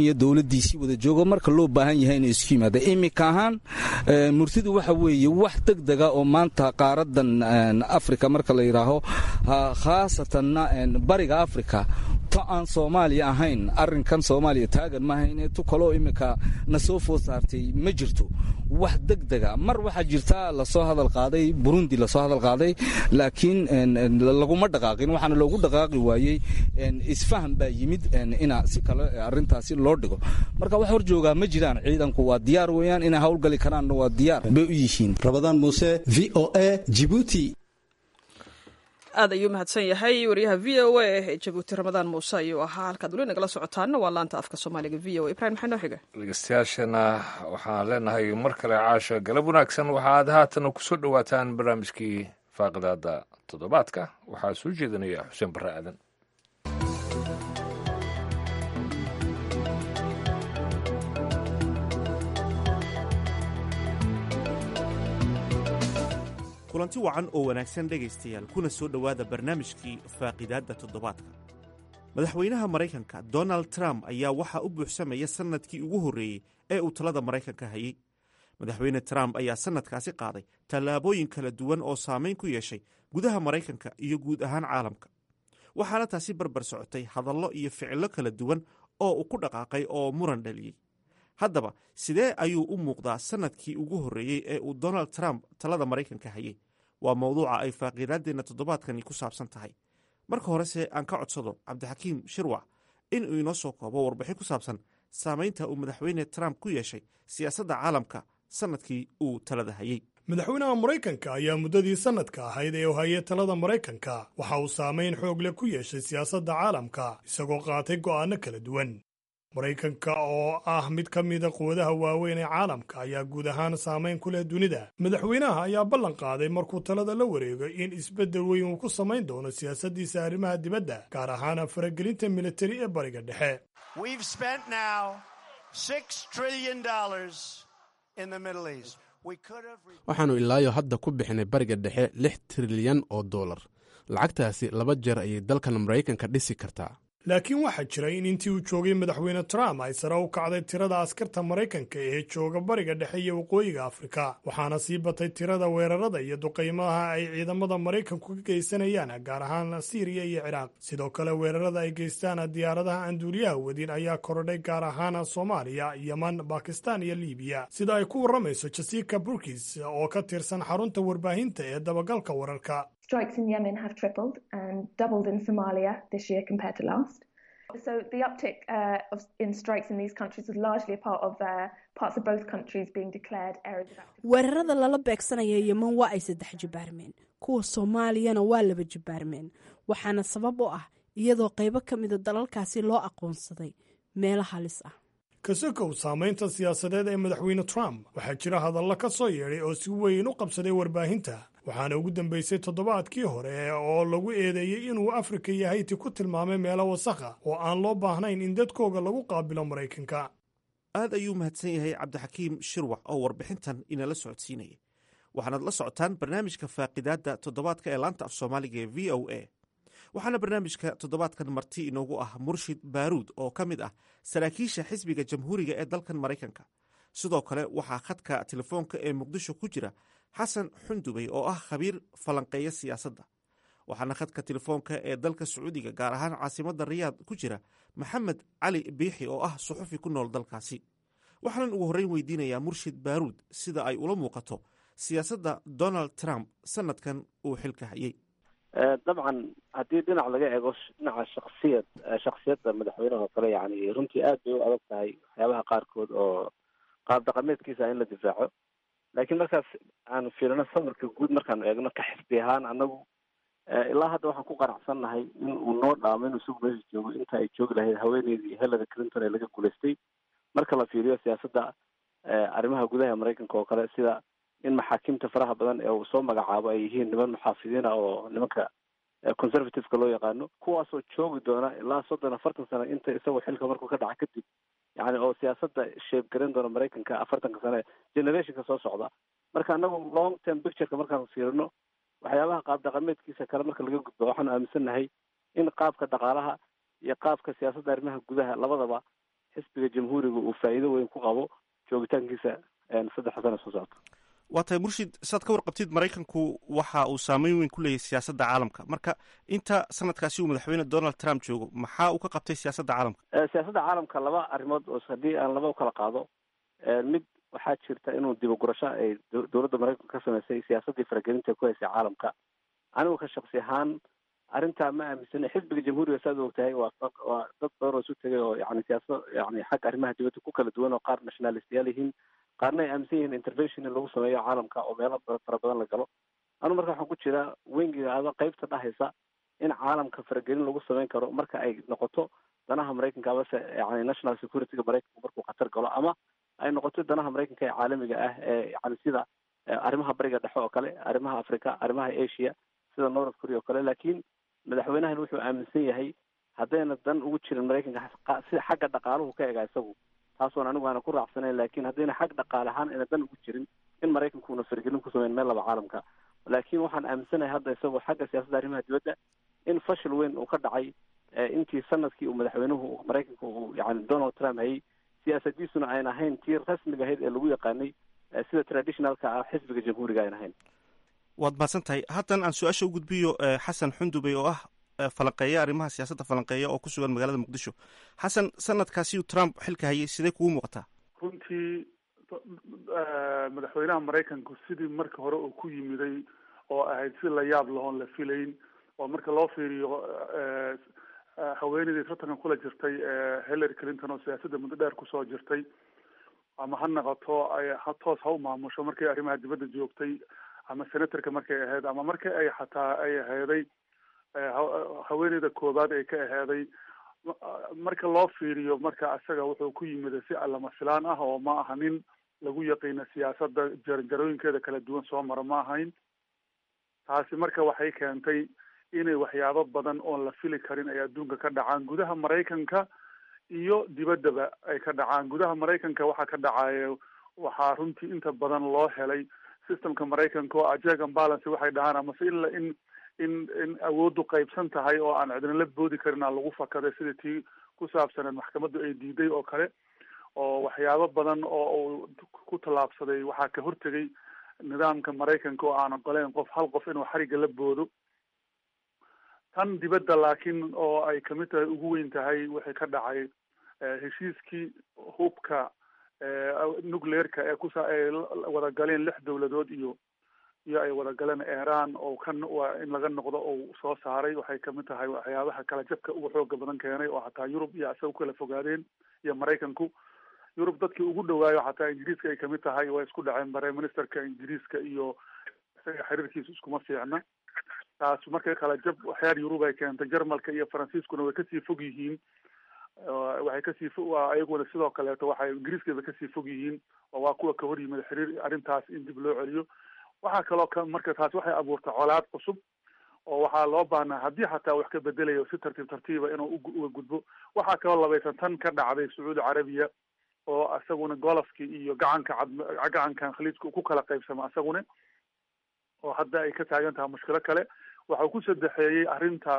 iyo dowladdiisii wada joogo marka loo baahan yahay inay isku yimaada iminka ahaan murtidu waxa weeye wax degdega oo maanta qaaradan afrika marka la yidhaaho khaasatanna bariga afrika to aan soomaaliya ahayn arrinkan soomaaliya taagan maaha inay tu kaloo iminka na soo food saartay ma jirto wax degdega mar waxaa jirta lasoo hadal qaaday burundi lasoo hadal qaaday laakiin laguma dhaqaaqin waxaana loogu dhaqaaqi waayey isfaham baa yimid ina si kale arrintaasi loo dhigo marka wax hor joogaa ma jiraan ciidanku waa diyaar weeyaan inay howlgali karaanna waa diyaar bay u yihiin rabadaan muuse v o a jibuuti aad ayuu mahadsan yahay wariyaha v o a ee jabuuti ramadaan muuse ayuu ahaa halkaad weli nagala socotaana waa laanta afka soomaaliga v o a ibrahim maxaa noo xiga dhegeystayaashana waxaan leenahay mar kale caasha galab wanaagsan waxaad haatan kusoo dhowaataan barnaamijkii faaqidaada toddobaadka waxaa soo jeedinaya xuseen barre aadan kulanti wacan oo wanaagsan dhegaystayaal kuna soo dhowaada barnaamijkii faaqidaadda toddobaadka madaxweynaha maraykanka donald trump ayaa waxaa u buuxsamaya sannadkii ugu horreeyey ee uu talada maraykanka hayey madaxweyne trump ayaa sannadkaasi qaaday tallaabooyin kala duwan oo saamayn ku yeeshay gudaha maraykanka iyo guud ahaan caalamka waxaana taasi barbar socotay hadallo iyo ficillo kala duwan oo uu ku dhaqaaqay oo muran dhaliyey haddaba sidee ayuu u muuqdaa sannadkii ugu horreeyey ee uu donald trump talada maraykanka hayey waa mawduuca ay faaqiidaaddeenna toddobaadkani ku saabsan tahay marka horese aan ka codsado cabdixakiim shirwac in uu inoo soo koobo warbixin ku saabsan saamaynta uu madaxweyne trump ku yeeshay siyaasadda caalamka sannadkii uu talada hayey madaxweynaha maraykanka ayaa muddadii sannadka ahayd ee uu hayay talada maraykanka waxa uu saamayn xoog leh ku yeeshay siyaasadda caalamka isagoo qaatay go'aanno kala duwan maraykanka oo ah mid ka mida quwadaha waaweyn ee caalamka ayaa guud ahaan saamayn ku leh dunida madaxweynaha ayaa ballan qaaday markuu talada la wareego in isbeddel weyn uu ku samayn doono siyaasaddiisa arrimaha dibadda gaar ahaan faragelinta militari ee bariga dhexe waxaannu ilaayo hadda ku bixinay bariga dhexe lix trilyan oo dollar lacagtaasi laba jeer ayay dalkan maraykanka dhisi kartaa laakiin waxaa jira in intii uu joogay madaxweyne trump ay sare u kacday tirada askarta maraykanka ee jooga bariga dhexe iyo waqooyiga afrika waxaana sii batay tirada weerarada iyo duqaymaha ay ciidamada maraykanku ka geysanayaan gaar ahaan siiriya iyo ciraaq sidoo kale weerarada ay geystaan diyaaradaha aan duuliyaha wadin ayaa korodhay gaar ahaan soomaaliya yeman bakistan iyo libiya sida ay ku warramayso jessica burkis oo ka tirsan xarunta warbaahinta ee dabagalka wararka Strikes in Yemen have tripled and doubled in Somalia this year compared to last. So the uptick uh, of, in strikes in these countries was largely a part of uh, parts of both countries being declared areas of active. weerarada lala beegsanaya yeman waa ay saddex jibaarmeen kuwa soomaaliyana waa laba jibaarmeen waxaana sabab u ah iyadoo qaybo ka mida dalalkaasi loo aqoonsaday meelo halis ah kasokow saamaynta siyaasadeed ee madaxweyne trump waxaa jira hadallo ka soo yeedhay oo si weyn u qabsaday warbaahinta waxaana ugu dambaysay toddobaadkii hore oo lagu eedeeyey inuu afrika iyo hayti ku tilmaamay meelo wasakha oo aan loo baahnayn in dadkooga lagu qaabilo maraykanka aad ayuu mahadsan yahay cabdixakiim shirwac oo warbixintan inala socodsiinaya waxaanaad la socotaan barnaamijka faaqidaadda toddobaadka ee laanta af soomaaliga ee v o a waxaana barnaamijka toddobaadkan marti inoogu ah murshid baaruud oo ka mid ah saraakiisha xisbiga jamhuuriga ee dalkan maraykanka sidoo kale waxaa khadka telefoonka ee muqdisho ku jira xasan xundubey oo ah khabiir falanqeeya siyaasadda waxaana khadka telefoonka ee dalka sacuudiga gaar ahaan caasimadda riyaad ku jira maxamed cali biixi oo ah suxufi ku nool dalkaasi waxaanan ugu horreyn weydiinayaa murshid baaruud sida ay ula muuqato siyaasadda donald trump sanadkan uu xilka hayey dabcan haddii dhinac laga eego dhinaca shaksiyad shaksiyadda madaxweynaha oo kale yani runtii aad bay u adag tahay waxyaabaha qaarkood oo qaab dhaqameedkiisa in la difaaco laakiin markaas aan fiirino sawirka guud markaanu eegno ka xisbi ahaan annagu ilaa hadda waxaan ku qanacsannahay in uu noo dhaamo inuu isagu meesha joogo inta ay joogi lahayd haweeneydii hillary clinton ee laga guulaystay marka la fiiriyo siyaasadda arrimaha gudaha maraykanka oo kale sida in maxaakiimta faraha badan ee uu soo magacaabo ay yihiin niman muxaafidiina oo nimanka conservativeka loo yaqaano kuwaasoo joogi doona ilaa soddon afartan sano inta isagoo xilka markuu ka dhaca kadib yani oo siyaasadda shape garan doona maraykanka afartanka sane generationka soo socda marka anagu long term pictureka markaan fiirino waxyaabaha qaab dhaqameedkiisa kale marka laga gudbo waxaanu aaminsannahay in qaabka dhaqaalaha iyo qaabka siyaasadda arrimaha gudaha labadaba xisbiga jamhuuriga uu faa'iido weyn ku qabo joogitaankiisa saddex sano soo socota. waa tahay murshid, saad ka warqabtid maraykanku waxa uu saameyn weyn ku leeyahay siyaasadda caalamka. marka inta sanadkaasi uu madaxweyne donald trump joogo maxaa uu ka qabtay siyaasadda caalamka? siyaasadda caalamka laba arrimood oo haddii aan laba u kala qaado, mid waxaa jirta inuu dibagurasho ay dowladda maraykanka ka samaysay siyaasaddii faragelinta ku haysay caalamka. anigu ka shaksi ahaan arrintaa ma aaminsana. xisbiga jamhuuriga saad ogtahay waa waa dad badan oo isu tegay oo yani siyaasad yani xagga arrimaha dibadda ku kala duwan oo qaar nationalistiyaal yihiin, qaarna ay aaminsan yihiin intervention in lagu sameeyo caalamka oo meelo fara badan la galo. anu marka waxaan ku jiraa wengiga ada qaybta dhahaysa in caalamka faragelin lagu samayn karo marka ay noqoto danaha maraykanka amase yani national securityga maraykanka markuu khatar galo, ama ay noqoto danaha maraykanka ee caalamiga ah ee yani sida arrimaha bariga dhexe oo kale, arrimaha africa, arrimaha asia sida north korea oo kale. laakiin madaxweynahan wuxuu aaminsan yahay haddayna dan ugu jirin maraykanka sida xagga dhaqaaluhu ka ega isagu, taasoon anigu aana ku raacsanayn, laakiin haddayna xag dhaqaale ahaan ayna dan ugu jirin in maraykanku una faragelin ku sameyn meel laba caalamka. laakiin waxaan aaminsanahay hadda isagoo xagga siyaasadda arrimaha dibadda in fashil weyn uu ka dhacay intii sanadkii uu madaxweynuhu maraykanka uu yani donald trump hayay, siyaasadiisuna ayna ahayn tii rasmiga ahayd ee lagu yaqaanay sida traditionalka ah xisbiga jamhuuriga ayna ahayn. waad mahadsan tahay. haddan aan su-aasha u gudbiyo xasan xundubey oo ah falanqeeya arrimaha siyaasadda falanqeeya oo ku sugan magaalada muqdisho. xasan, sanadkaasi uu trump xilka hayay sidee kugu muuqataa? runtii madaxweynaha maraykanku sidii marka hore uu ku yimiday oo ahayd si la yaab lahoon la filayn, oo marka loo fiiriyo haweeneydii tartankan kula jirtay hillary clinton oo siyaasadda muddo dheer kusoo jirtay, ama ha noqoto ha toos ha u maamusho markay arrimaha dibadda joogtay, ama senatorka markay ahayd, ama marka ay xataa ay aheeday haweeneyda koobaad ay ka aheeday. marka loo fiiriyo marka isaga wuxuu ku yimid si lama filaan ah oo ma aha nin lagu yaqiina siyaasadda jarjarooyinkeeda kala duwan soo mara ma ahayn. taasi marka waxay keentay inay waxyaabo badan oon la fili karin ay adduunka ka dhacaan gudaha maraykanka iyo dibaddaba ay ka dhacaan. gudaha maraykanka waxaa ka dhacaya waxaa runtii inta badan loo helay systemka maraykanka oo check and balance waxay dhahaan, amase in la in in in awooddu qaybsan tahay oo aan cidna la boodi karin aa lagu fakaday sidii tii ku saabsaneed maxkamaddu ay diiday oo kale, oo waxyaabo badan oo uu ku tallaabsaday waxaa ka hortegay nidaamka maraykanka oo aan ogoleyn qof hal qof inuu xariga la boodo. tan dibadda laakiin oo ay kamid tahay ugu weyn tahay wixii ka dhacay heshiiskii hubka nucleerka ee kusa ay wada galeen lix dowladood iyo iyo ay wada galeen iran oo kan waa in laga noqdo oo soo saaray. waxay kamid tahay waxyaabaha kala jabka ugu xooga badan keenay oo xataa yurub iyo isaga kala fogaadeen iyo maraykanku. yurub dadkii ugu dhawaayo xataa ingiriiska ay kamid tahay way isku dhaceen prime ministerka ingiriiska iyo isaga xiriirkiisu iskuma fiicna. taas markay kala jab waxyaal yurub ay keentay. jarmalka iyo faransiiskuna way kasii fog yihiin, waxay kasii fo ayaguna sidoo kaleeto waxay ingiriiskeeda kasii fog yihiin oo waa kuwa ka hor yimid xiriir arrintaas in dib loo celiyo. waxaa kaloo ka marka taas waxay abuurtay colaad cusub oo waxaa loo baahnaa haddii xataa wax ka bedelayo si tartiib tartiiba inuu uga gudbo. waxaa kaloo labaysan tan ka dhacday sacuudi carabiya oo isaguna golofkii iyo gacanka cad gacankan khaliijka ku kala qaybsama isaguna, oo hadda ay ka taagan tahay mushkilo kale. waxau ku saddexeeyey arrinta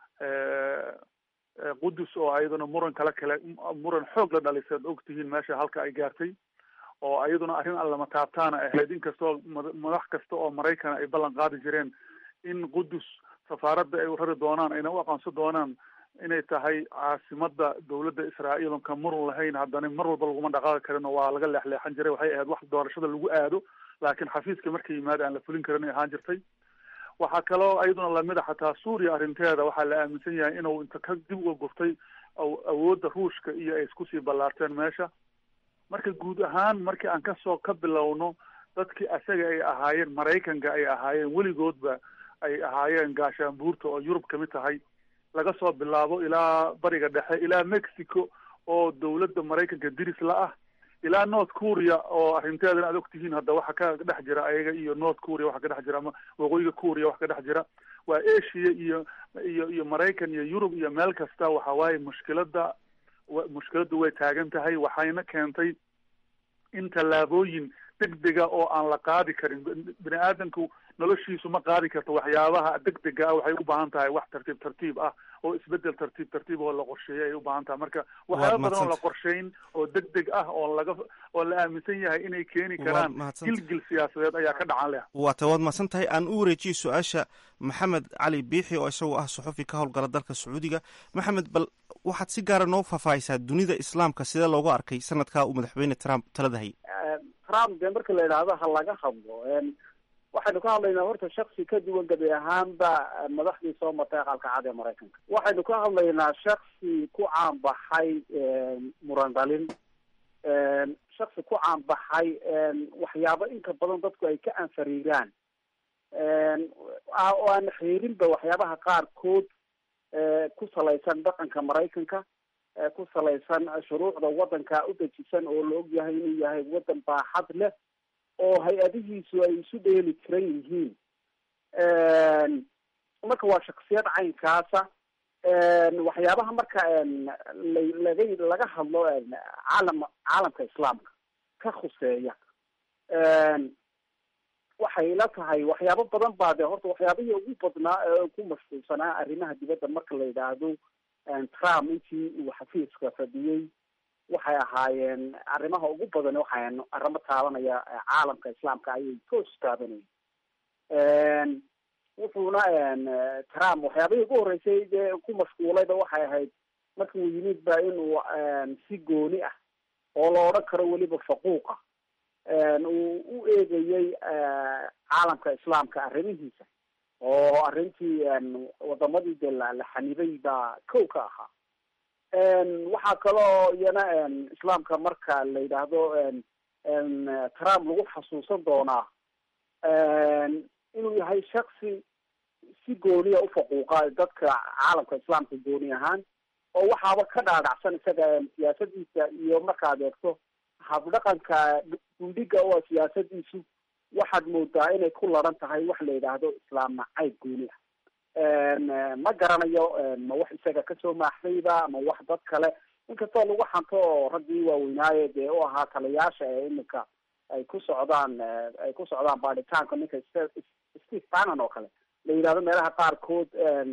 qudus oo ayaduna muran kala kale muran xoog la dhalisay ad ogtihiin meesha halka ay gaartay, oo ayaduna arrin aan lama taabtaana ahayd. inkastoo madax kasta oo maraykana ay ballan qaadi jireen in qudus safaaradda ay rari doonaan ayna u aqoonsan doonaan inay tahay caasimadda dowladda israa'iil on ka murun lahayn, haddana mar walba laguma dhaqaaqi karin oo waa laga leexleexan jiray. waxay ahayd wax doorashada lagu aado, laakiin xafiiska markay yimaada aan la fulin karin ay ahaan jirtay. waxaa kaloo ayaduna lamid a xataa suuriya arrinteeda waxaa la aaminsan yahay inuu inta ka dib uga gurtay awoodda ruushka iyo ay iskusii ballaarteen meesha. marka guud ahaan markii aan kasoo ka bilowno dadkii asaga ay ahaayeen maraykanka ay ahaayeen weligoodba ay ahaayeen gaashaanbuurta oo yurub kamid tahay, laga soo bilaabo ilaa bariga dhexe ilaa mexico oo dowladda maraykanka diris la ah, ilaa north korea oo arrinteedana aad ogtihiin hadda waxa ka dhex jira ayaga iyo north korea waxa ka dhex jira ama waqooyiga korea waxa ka dhex jira. waa asia iyo iyo iyo maraykan iyo yurub iyo meel kasta. waxa waaye mushkilada mushkiladdu way taagan tahay, waxayna keentay in tallaabooyin degdega oo aan la qaadi karin. bini aadamku noloshiisu ma qaadi karto waxyaabaha degdega ah, waxay u baahan tahay wax tartiib tartiib ah oo isbedel tartiib tartiib oo la qorsheeyay ay u baahan tahay. marka waxyaaba badan oo la qorsheyn oo degdeg ah oo laga oo la aaminsan yahay inay keeni karaan gilgil siyaasadeed ayaa ka dhacan leh. waa ta waad mahadsan tahay. aan u wareejiyey su-aasha maxamed cali biixi oo isagoo ah suxufi ka howlgala dalka sacuudiga. maxamed, bal waxaad si gaara noo faahfaahisaa dunida islaamka sidee loogu arkay sanadkaa uu madaxweyne trump talada hayay. trump dee marka la yidhaahdo ha laga hadlo, waxaynu ka hadlaynaa horta shaksi ka duwan gabi ahaanba madaxdii soo martay aqalka cad ee maraykanka. waxaynu ka hadlaynaa shaksi ku caanbaxay muran dhalin, shaksi ku caanbaxay waxyaabo inka badan dadku ay ka anfariiraan oo aan xiirinba waxyaabaha qaarkood ku salaysan dhaqanka maraykanka, ku salaysan shuruucda wadanka u dejisan oo la ogyahay inuu yahay wadan baaxad leh oo hay-adihiisu ay isu dheeli tiran yihiin. marka waa shaksiyad caynkaasa. waxyaabaha marka laga laga hadlo caalam caalamka islaamka ka khuseeya, waxay la tahay waxyaabo badan baa de horta waxyaabihii ugu badnaa ee ku mashquulsanaa arrimaha dibadda marka la yidhaahdo trump intii uu xafiiska fadhiyey waxay ahaayeen arrimaha ugu badan waxay arrimo taabanaya caalamka islaamka ayay toos taabanayeen. wuxuuna trump waxyaabihii ugu horreysay dee ku mashquulayba waxay ahayd markii uu yimid ba inuu si gooni ah oo la odhan karo weliba faquuqa uu u eegayey caalamka islaamka arrimihiisa, oo arrintii wadamadii de la xanibay baa kow ka ahaa. waxaa kaloo iyana islaamka marka la yidhaahdo trump lagu xasuusan doonaa inuu yahay shaksi si gooniya ufaquuqa dadka caalamka islaamka gooni ahaan, oo waxaaba ka dhaadhacsan isaga siyaasadiisa iyo markaad eegto habdhaqanka gundhiga oo siyaasadiisu waxaad moodaa inay ku laran tahay wax la yidhaahdo islaam nacayb gooni ah. ma garanayo ma wax isaga kasoo maaxdayba ama wax dad kale, inkastoo lagu xanto oo raggii waaweynaaye dee u ahaa taliyaasha ee iminka ay ku socdaan ay ku socdaan baadhitaanka ninka steve bannon oo kale la yidhahdo meelaha qaarkood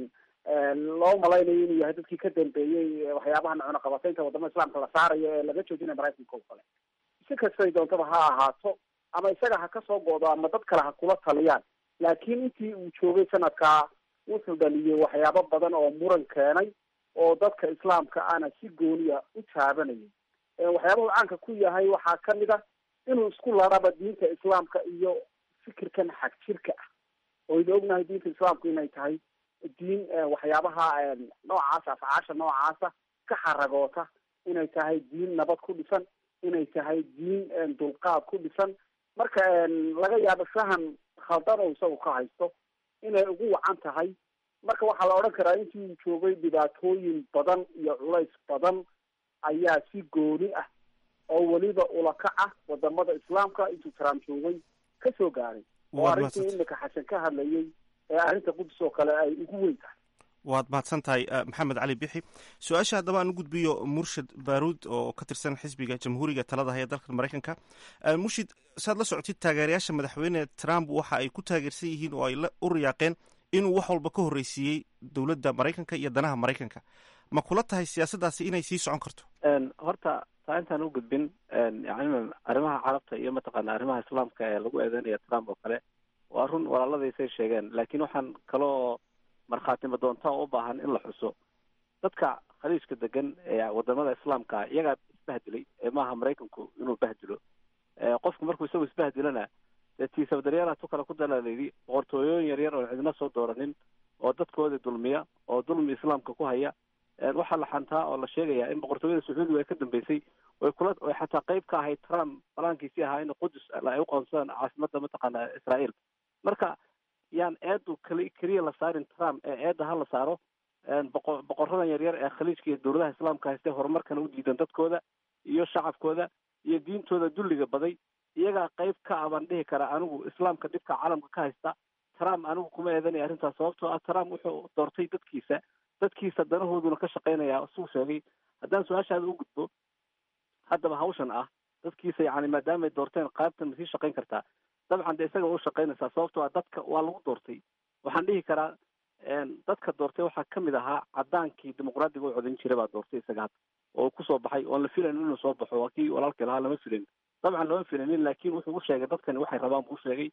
loo malaynayo inuu yahay dadkii ka dambeeyey waxyaabaha cunaqabataynta wadamada islaamka la saarayo ee laga joojinaya maraykanka oo kale. si kastay doontaba ha ahaato ama isaga ha kasoo go'do ama dad kale ha kula taliyaan, laakiin intii uu joogay sanadkaa wuxuu dhaliyey waxyaabo badan oo muran keenay oo dadka islaamka ana si gooniya u taabanayay. waxyaabahu caanka ku yahay waxaa kamid ah inuu isku laraba diinta islaamka iyo fikirkan xag jirka ah, oynu ognahay diinta islaamku inay tahay diin waxyaabaha noocaasa afcaasha noocaasa ka xaragoota, inay tahay diin nabad ku dhisan, inay tahay diin dulqaad ku dhisan. marka laga yaabo fahan khaldan oo isagu ka haysto inay ugu wacan tahay. marka waxaa la odhan karaa intii uu joogay dhibaatooyin badan iyo culays badan ayaa si gooni ah oo weliba ulakac ah wadamada islaamka intuu trump joogay kasoo gaaray, oo arrintii imika xasan ka hadlayay ee arrinta qudus oo kale ay ugu weyn tahay. waad mahadsan tahay maxamed cali bixi. su-aasha haddaba aan u gudbiyo murshid baruud oo ka tirsan xisbiga jamhuuriga talada haya dalka maraykanka. murshid, saad la socotid taageerayaasha madaxweyne trump waxa ay ku taageersan yihiin oo ay u riyaaqeen inuu wax walba ka horreysiiyey dowladda maraykanka iyo danaha maraykanka. ma kula tahay siyaasaddaasi inay sii socon karto? horta taa intaan u gudbin yani arrimaha carabta iyo mataqaana arrimaha islaamka ee lagu eedeynaya trump oo kale waa run walaaladaysay sheegeen, laakiin waxaan kaloo markhaatimo doonta oo u baahan in la xuso dadka khaliijka degan ee wadamada islaamka iyagaa isbahdilay ee maaha maraykanku inuu bahdilo. qofku markuu isagu isbahdilana dee tiisabdaryaalaatu kale ku dala layidhi boqortooyooyin yaryar oo cidina soo dooranin oo dadkoodii dulmiya oo dulmi islaamka ku haya. waxaa la xantaa oo la sheegaya in boqortooyada sacuudiga ay ka dambeysay oy kula oy xataa qayb ka ahayd trump balaankiisii ahaa in qudus ay u qoonsadaan caasimada mataqaana israael. marka yaan eedu kali keliya la saarin trump ee eedda ha la saaro boqo boqoradan yaryar ee khaliijka iyo dowladaha islaamka haystee horumarkana u diidan dadkooda iyo shacabkooda iyo diintooda dulliga baday. iyagaa qayb ka ah baan dhihi karaa anigu islaamka dhibka caalamka ka haysta. trump anigu kuma eedanaya arrintaas, sababtoo ah trump wuxuu doortay dadkiisa dadkiisa danahooduna ka shaqaynaya suu sheegay. haddaan su-aashaada u gudbo haddaba hawshan ah dadkiisa yani maadaama ay doorteen qaybtan ma sii shaqayn kartaa dabcan de isaga u shaqaynaysaa sababtoo ah dadka waa lagu doortay waxaan dhihi karaa dadka doortay waxaa kamid ahaa cadaankii dimuqraadiga u codayn jiray baa doortay isaga hadda oo kusoo baxay oon la filayn inuu soo baxo waa kii walaalkii lahaa lama filayn dabcan lama filanin laakiin wuxuu u sheegay dadkani waxay rabaan buu sheegay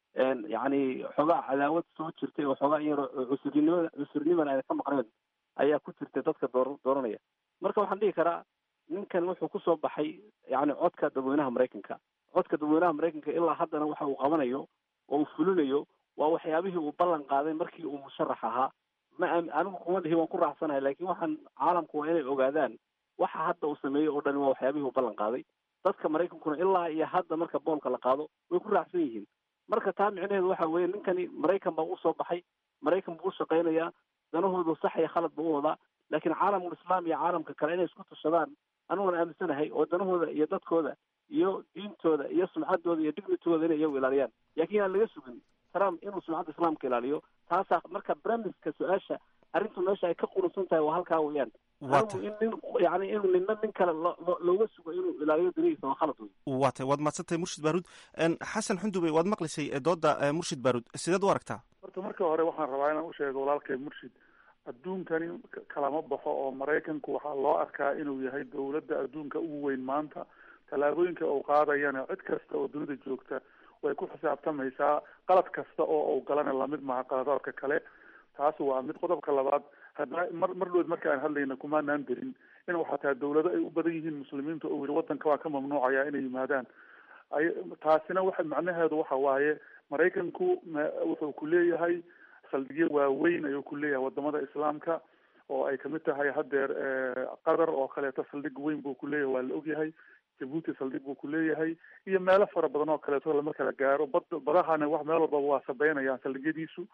yani xoogaa cadaawad soo jirtay oo xoogaa iyaro cusurnimada cusurnimana ay ka maqneen ayaa ku jirtay dadka door dooranaya marka waxaan dhihi karaa ninkan wuxuu kusoo baxay yani codka dadweynaha maraykanka codka dadweynaha maraykanka ilaa haddana waxa uu qabanayo oo uu fulinayo waa waxyaabihii uu ballan qaaday markii uu musharax ahaa ma anigu kuma dhihi waan ku raacsanahay laakiin waxaan caalamku waa inay ogaadaan waxa hadda uu sameeyey oo dhani waa waxyaabihii uu ballan qaaday dadka maraykankuna ilaa iyo hadda marka boolka la qaado way ku raacsan yihiin marka taa micnaheedu waxa weeye ninkani maraykan baa usoo baxay maraykan buu u shaqaynayaa danahoodu sax iyo khalad buu u wadaa laakiin caalamul islaam iyo caalamka kale inay isku tashadaan aniguna aaminsanahay oo danahooda iyo dadkooda iyo diintooda iyo sumcaddooda iyo dignitooda inay iyagu ilaaliyaan laakiin aan laga sugin trump inuu sumcadda islaamka ilaaliyo taasaa marka bremiska su-aasha arrintu meesha ay ka qurusan tahay waa halkaa weeyaan anigu in nin yani inuu nina nin kale looga sugo inuu ilaaliyo danihiisa waa khalad wey waa tay waad mahadsantahay murshid baaruud xasan xundubey waad maqlaysay dooda murshid baaruud sideed u aragtaa horta marka hore waxaan rabaa inaan usheego walaalkay murshid adduunkani kalama baxo oo maraykanku waxaa loo arkaa inuu yahay dawladda adduunka ugu weyn maanta tallaabooyinka uu qaadayana cid kasta oo dunida joogta way ku xisaabtamaysaa qalad kasta oo uu galana lamid maha qaladaadka kale taas waa mid qodobka labaad hadda mar mar dhood marka aan hadlayna kumaanaan dirin in xataa dawlado ay u badan yihiin muslimiinta oo yidhi waddanka waa ka mamnuucaya inay yimaadaan ay taasina waxa macnaheedu waxa waaye maraykanku wuxuu ku leeyahay saldhigyo waaweyn ayuu ku leeyahay wadamada islaamka oo ay kamid tahay haddeer qatar oo kaleeto saldhig weyn buu ku leeyahay waa la ogyahay jabuuti saldhig buu ku leeyahay iyo meelo fara badan oo kaleeto lama kala gaaro bad badahana wax meel walbaba waa sabeynayaan saldhigyadiisu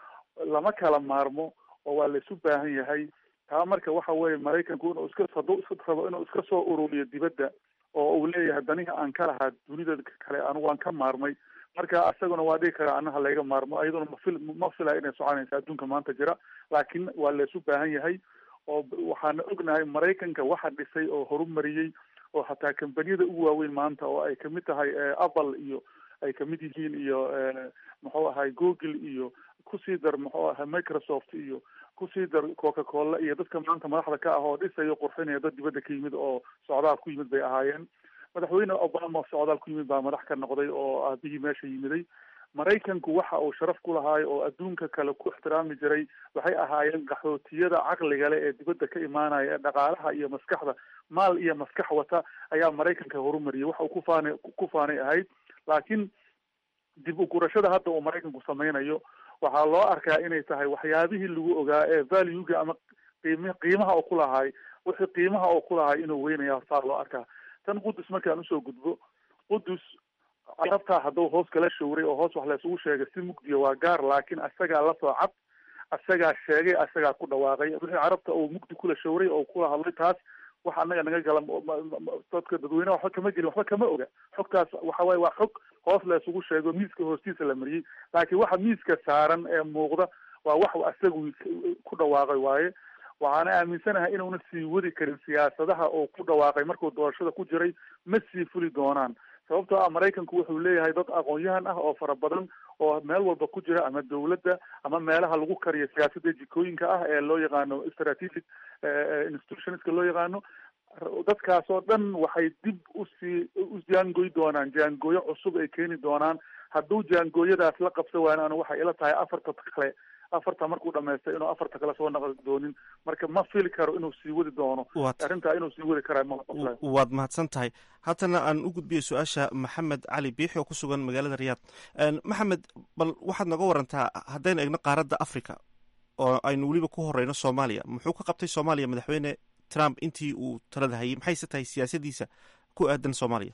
lama kala maarmo oo waa la isu baahan yahay taa marka waxa weeye maraykanku inuu iska hadduu iska rabo inuu iska soo ururiyo dibadda oo uu leeyahay danihi aan ka lahaa dunida kale anigu waan ka maarmay marka isaguna waa dhigi karaa anaha layga maarmo iyaduna mafil ma filaya inay soconaysa adduunka maanta jira laakiin waa la isu baahan yahay oo waxaana ognahay maraykanka waxa dhisay oo horumariyey oo hataa kambaniyada ugu waaweyn maanta oo ay kamid tahay apple iyo ay kamid yihiin iyo muxuu ahay google iyo kusii dar muxuu ahay microsoft iyo kusii dar coca cola iyo dadka maanta madaxda ka ah oo dhisayo qurxinaya dad dibadda ka yimid oo socdaal ku yimid bay ahaayeen madaxweyne obama socdaal ku yimid baa madax ka noqday oo aabihii meesha yimiday maraykanku waxa uu sharaf ku lahaay oo adduunka kale ku ixtiraami jiray waxay ahaayeen qaxootiyada caqliga leh ee dibadda ka imaanaya ee dhaqaalaha iyo maskaxda maal iyo maskax wata ayaa maraykanka horumariyay waxa uu ku faanay ku faanay ahayd laakiin dib u gurashada hadda uu maraykanku sameynayo waxaa loo arkaa inay tahay waxyaabihii lagu ogaa ee valuega ama qiim qiimaha oo ku lahaay wixii qiimaha oo ku lahaay inuu weynaya saa loo arkaa tan qudus markaan usoo gudbo qudus carabtaa hadduu hoos kala shawray oo hoos wax laysugu sheegay si mugdiya waa gaar laakiin asagaa lasoo cad asagaa sheegay asagaa ku dhawaaqay wixii carabta uu mugdi kula shawray oo kula hadlay taas wax anaga naga gala dadka dadweyneha waxba kama gelin waxba kama oga xogtaas waxa waaye waa xog hoos laysugu sheego miiska hoostiisa la mariyey laakiin waxa miiska saaran ee muuqda waa wax asagu ku dhawaaqay waaye waxaana aaminsanahay inuuna sii wadi karin siyaasadaha oo ku dhawaaqay markuu doorashada ku jiray ma sii fuli doonaan sababtoo ah maraykanku wuxuu leeyahay dad aqoon-yahan ah oo fara badan oo meel walba ku jira ama dawladda ama meelaha lagu kariyo siyaasadda jikooyinka ah ee loo yaqaano strategic institutionska loo yaqaano dadkaas oo dhan waxay dib usii u jaangoy doonaan jaangooyo cusub ay keeni doonaan hadduu jaangooyadaas la qabsa waana anu waxay ila tahay afarta kale afarta markuu dhamaystay inuu afarta kale soo naqli doonin marka ma fili karo inuu sii wadi doono arrintaa inuu sii wadi karaa ma waad mahadsan tahay haddana aan u gudbiyo su-aasha maxamed cali biixi oo ku sugan magaalada riyaad maxamed bal waxaad nooga warantaa haddaynu egno qaaradda africa oo aynu weliba ku horeyno soomaaliya muxuu ka qabtay soomaaliya madaxweyne trump intii uu talada hayay maxayse tahay siyaasadiisa ku aadan soomaaliya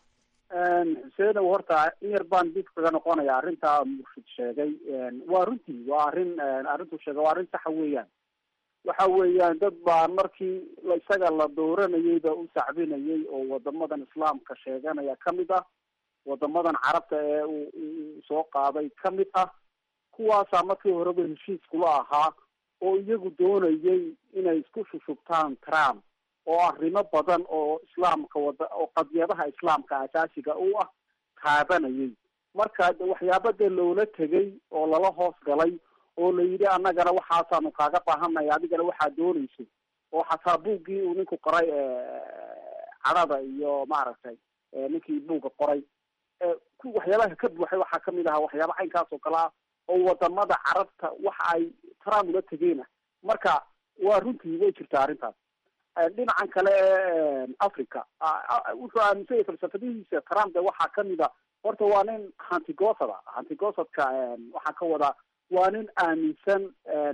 xuseenow horta in yar baan dib kaga noqonaya arrintaa murshid sheegay waa runtii waa arrin arrintuu sheegay waa arrin saxa weeyaan waxa weeyaan dad baa markii isaga la dooranayeyba u sacbinayay oo wadamadan islaamka sheeganaya kamid ah wadamadan carabta ee uu soo qaaday kamid ah kuwaasaa markii horeba heshiiskula ahaa oo iyagu doonayay inay isku shushubtaan trump oo arrimo badan oo islaamka wada oo qadiyadaha islaamka asaasiga u ah taabanayay. marka waxyaaba dee loola tegay oo lala hoos galay oo la yidhi annagana waxaasaanu kaaga baahanay adigana waxaa doonayso, oo xataa buuggii uu ninku qoray cadhada iyo maaragtay ninkii buugga qoray waxyaabaha ka buuxay waxaa kamid ahaa waxyaaba caynkaas oo kale ah oo wadamada carabta waxa ay Trump ula tegeyna. marka waa runtii way jirtaa arrintaas. dhinacan kale Africa wuxuu aaminsan yahay falsafadihiisa Trump de waxaa kamid a horta waa nin hantigoosada hantigoosadka waxaa ka wada waa nin aaminsan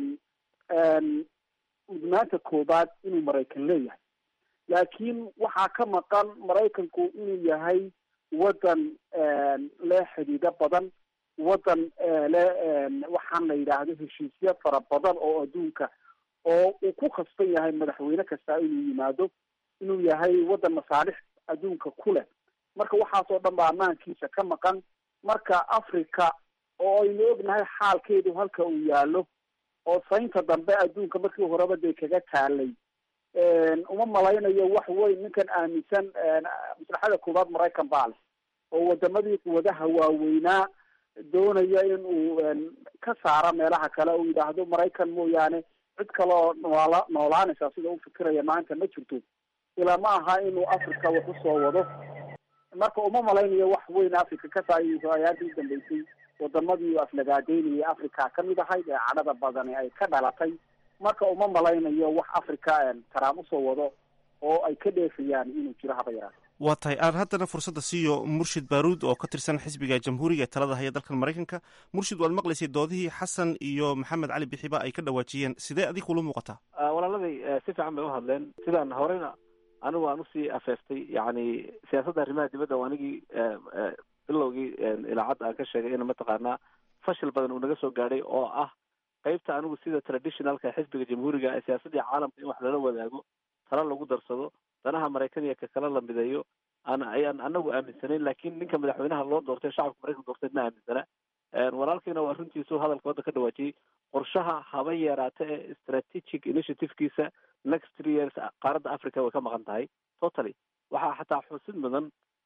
maanta koobaad inuu Maraykan leeyahay, laakiin waxaa ka maqan Maraykanku inuu yahay wadan leh xidhiidho badan, wadan leh waxaan la yidhaahdo heshiisyo fara badan oo adduunka oo uu ku khasban yahay madaxweyne kasta inuu yimaado, inuu yahay wadan masaalix adduunka ku leh. marka waxaas oo dhan baa ammaankiisa ka maqan. marka Africa oo aynu ognahay xaalkeedu halka uu yaalo oo saynta dambe adduunka markii horeba dee kaga taalay, uma malaynayo wax weyn ninkan aaminsan maslaxada koobaad Maraykan baa leh oo wadamadii quwadaha waaweynaa doonaya in uu ka saaro meelaha kale uu yidhaahdo Maraykan mooyaane cid kaloo noola noolaanaysa sida uu fikiraya maanta ma jirto. ilaa ma aha inuu Africa wax u soo wado. marka uma malaynayo wax weyn Africa ka saayiso ayaadii dambeysay wadamadii aflagaadeynayay Africa kamid ahayd ee cadhada badan ay ka dhalatay. marka uma malaynayo wax Africa Trump usoo wado oo ay ka dheefayaan inuu jiro haba yaraan. waa tahay aan haddana fursadda siiyo Murshid Baaruud oo ka tirsan xisbiga jamhuuriga ee talada haya dalkan Maraykanka. Murshid, waad maqlaysay doodihii Xasan iyo Maxamed Cali Bixiba ay ka dhawaajiyeen, sidee adiga kula muuqataa? walaaladii si fiican bay u hadleen. sidaan horeyna anigu aan usii afeeftay yani siyaasadda arrimaha dibadda oo anigii bilowgii ilaacadda aan ka sheegay in mataqaanaa fashil badan uu naga soo gaadhay oo ah qaybta anigu sida traditionalka xisbiga jamhuuriga ee siyaasaddii caalamka in wax lala wadaago, tala lagu darsado, danaha Maraykan iyo ka kala la mideeyo aan ayaan anagu aaminsanayn. laakiin ninka madaxweynaha loo doortay shacabka Maraykan doortay ma aaminsana. walaalkiina waa runtiisu hadalka wadda ka dhawaajiyey. qorshaha haba yaraata ee strategic initiativekiisa next three years qaaradda Africa way ka maqan tahay totally. waxaa xataa xusid mudan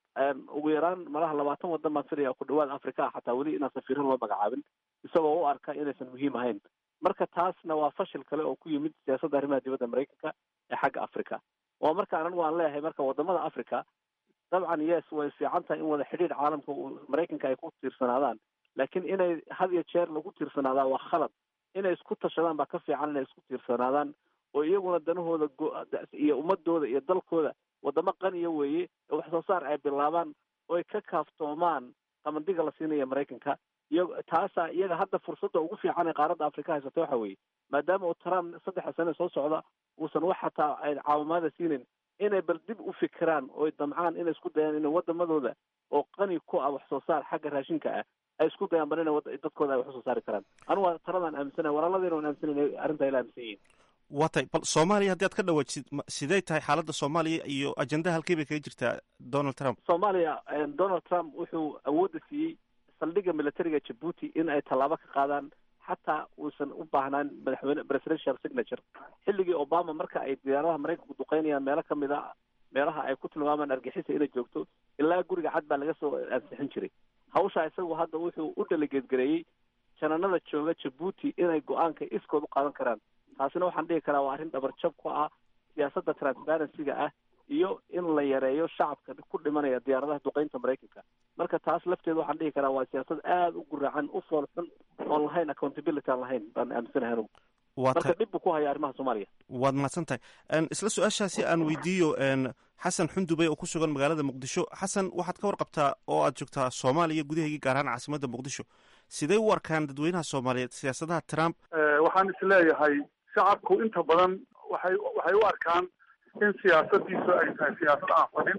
ugu yaraan malaha labaatan wadan baan filaya ku dhawaad Africa xataa weli inaan safiiro loo magacaabin isagoo u arka inaysan muhiim ahayn. marka taasna waa fashil kale oo ku yimid siyaasadda arrimaha dibadda Maraykanka ee xagga Africa. waa marka anigu aan leeyahay marka wadamada Africa dabcan yes way fiican tahay in wada xidhiidh caalamka Maraykanka ay ku tiirsanaadaan, laakiin inay had iyo jeer lagu tiirsanaadaan waa khalad. inay isku tashadaan baa ka fiican inay isku tiirsanaadaan oo iyaguna danahooda iyo ummadooda iyo dalkooda wadamo qaniya weeye wax soo saar ay bilaabaan oo ay ka kaaftoomaan qamandiga la siinaya Maraykanka. iyo taasa iyaga hadda fursadda ugu fiican ee qaaradda Afrika haysato waxa weeye maadaama uu Trump saddex sano soo socda uusan wax xataa ay caawimada siinin inay bal dib u fikiraan oo damcaan inay isku dayaan in wadamadooda oo qani ku ah wax soo saar xagga raashinka ah ay isku dayaan bal in dadkooda ay wax soo saari karaan. anigu taladan aaminsanahay, walaaladeen oo aaminsanahay arrinta ila aaminsan. waa tahay bal Soomaaliya haddii aad ka dhawaajisid sidee tahay xaaladda Soomaaliya iyo ajandaha halkee bay kaga jirtaa Donald Trump? Soomaaliya Donald Trump wuxuu awoodda siiyey saldhigga militariga Djibouti in ay tallaabo ka qaadaan xataa uusan u baahnaan madaxweyne presidential signature. xilligii Obama marka ay diyaaradaha Maraykanku duqeynayaan meelo ka mid ah meelaha ay ku tilmaamaan argixisa inay joogto ilaa guriga cad baa laga soo ansixin jiray. hawsha isagu hadda wuxuu u delegeed gareeyey jananada jooga Djibouti inay go-aanka iskood u qaadan karaan. taasina waxaan dhihi karaa waa arrin dhabarjab ku ah siyaasadda transparency-ga ah iyo in la yareeyo shacabka ku dhimanaya diyaaradaha duqeynta Maraykanka. marka taas lafteeda waxaan dhihi karaa waa siyaasad aada u guracan u foolxun oo lahayn accountability aan lahayn baan aaminsanahay anigu. marka dhib buu ku haya arrimaha Soomaaliya. waad mahadsan tahay. isla su-aashaasi aan weydiiyo Xasan Xundubey oo ku sugan magaalada Muqdisho. Xasan, waxaad ka warqabtaa oo aad joogtaa Soomaaliya gudaheegii gaar ahaan caasimadda Muqdisho. sidee u arkaan dadweynaha Soomaaliyeed siyaasadaha Trump? waxaan isleeyahay shacabku inta badan waxay waxay u arkaan in siyaasadiisu ay tahay siyaasad aan fadhin,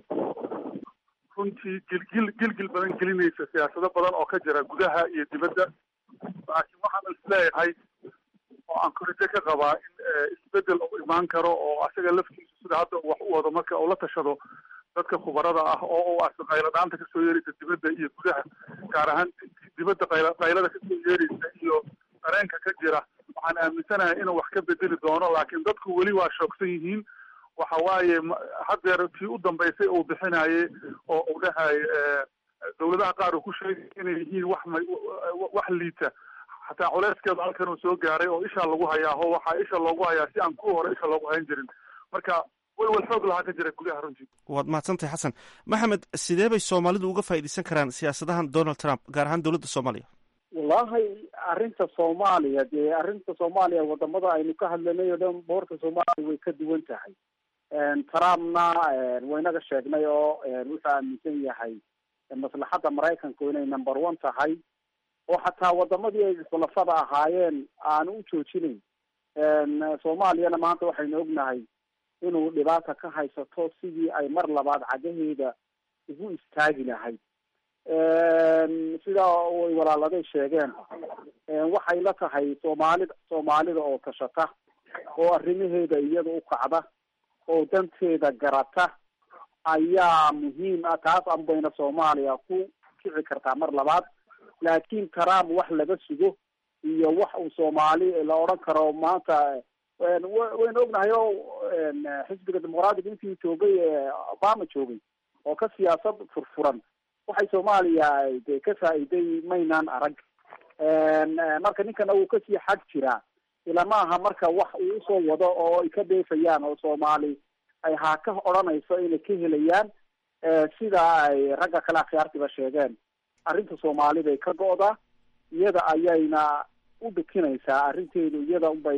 runtii gilgil gilgil badan gelinaysa siyaasado badan oo ka jira gudaha iyo dibadda. laakiin waxaan isleeyahay oo aan korite ka qabaa in isbedel uu imaan karo oo asaga laftiisu sida hadda wax u wado marka uu la tashado dadka khubarada ah oo uu arko qayladhaanta kasoo yeeraysa dibadda iyo gudaha, gaar ahaan dibadda qayla qaylada kasoo yeeraysa iyo dareenka ka jira. waxaan aaminsanahay inuu wax ka bedeli doono, laakiin dadku weli waa shoogsan yihiin waxa waaye haddeer tii u dambaysay uu bixinayay oo uu dhahay dawladaha qaar uu ku sheegay inay yihiin wax ma wax liita xataa culeyskeeda halkan uu soo gaaray oo isha lagu hayaa oo waxaa isha loogu hayaa si aan kuwa hore isha loogu hayn jirin marka walwal xoog lahaa ka jira gudaha runtii. waad mahadsantahay xasan maxamed. sidee bay soomaalidu uga faa'iidaysan karaan siyaasadahan donald trump gaar ahaan dowladda soomaaliya? wallahi arrinta soomaaliya dee arrinta soomaaliya wadamada aynu ka hadlanay oo dhan boorta soomaaliya way ka duwan tahay. trumpna waynaga sheegnay oo wuxuu aaminsan yahay maslaxadda maraykanku inay number one tahay oo xataa wadamadii ay xulafada ahaayeen aanu u joojinayn. soomaaliyana maanta waxaynu ognahay inuu dhibaata ka haysato sidii ay mar labaad cagaheeda ugu istaagi lahayd. sidaa way walaaladay sheegeen waxay la tahay soomaalida soomaalida oo tashata oo arrimaheeda iyada u kacda oo danteeda garata ayaa muhiim ah. taas anbayna soomaaliya ku kici kartaa mar labaad. laakiin trump wax laga sugo iyo wax uu soomaali la odhan karo maanta waynu ognahay oo xisbiga dimuqraadiga intii joogay obama joogay oo ka siyaasad furfuran waxay soomaaliya de ka faa'iiday maynaan arag. marka ninkana uu kasii xag jiraa ilama aha marka wax uu usoo wado oo ay ka dheefayaan oo soomaali ay haa ka odhanayso inay ka helayaan sida ay ragga kale akhyaartiba sheegeen. arrinta soomaalibay ka go'daa iyada ayayna u dhikinaysaa arrinteedu iyada unbay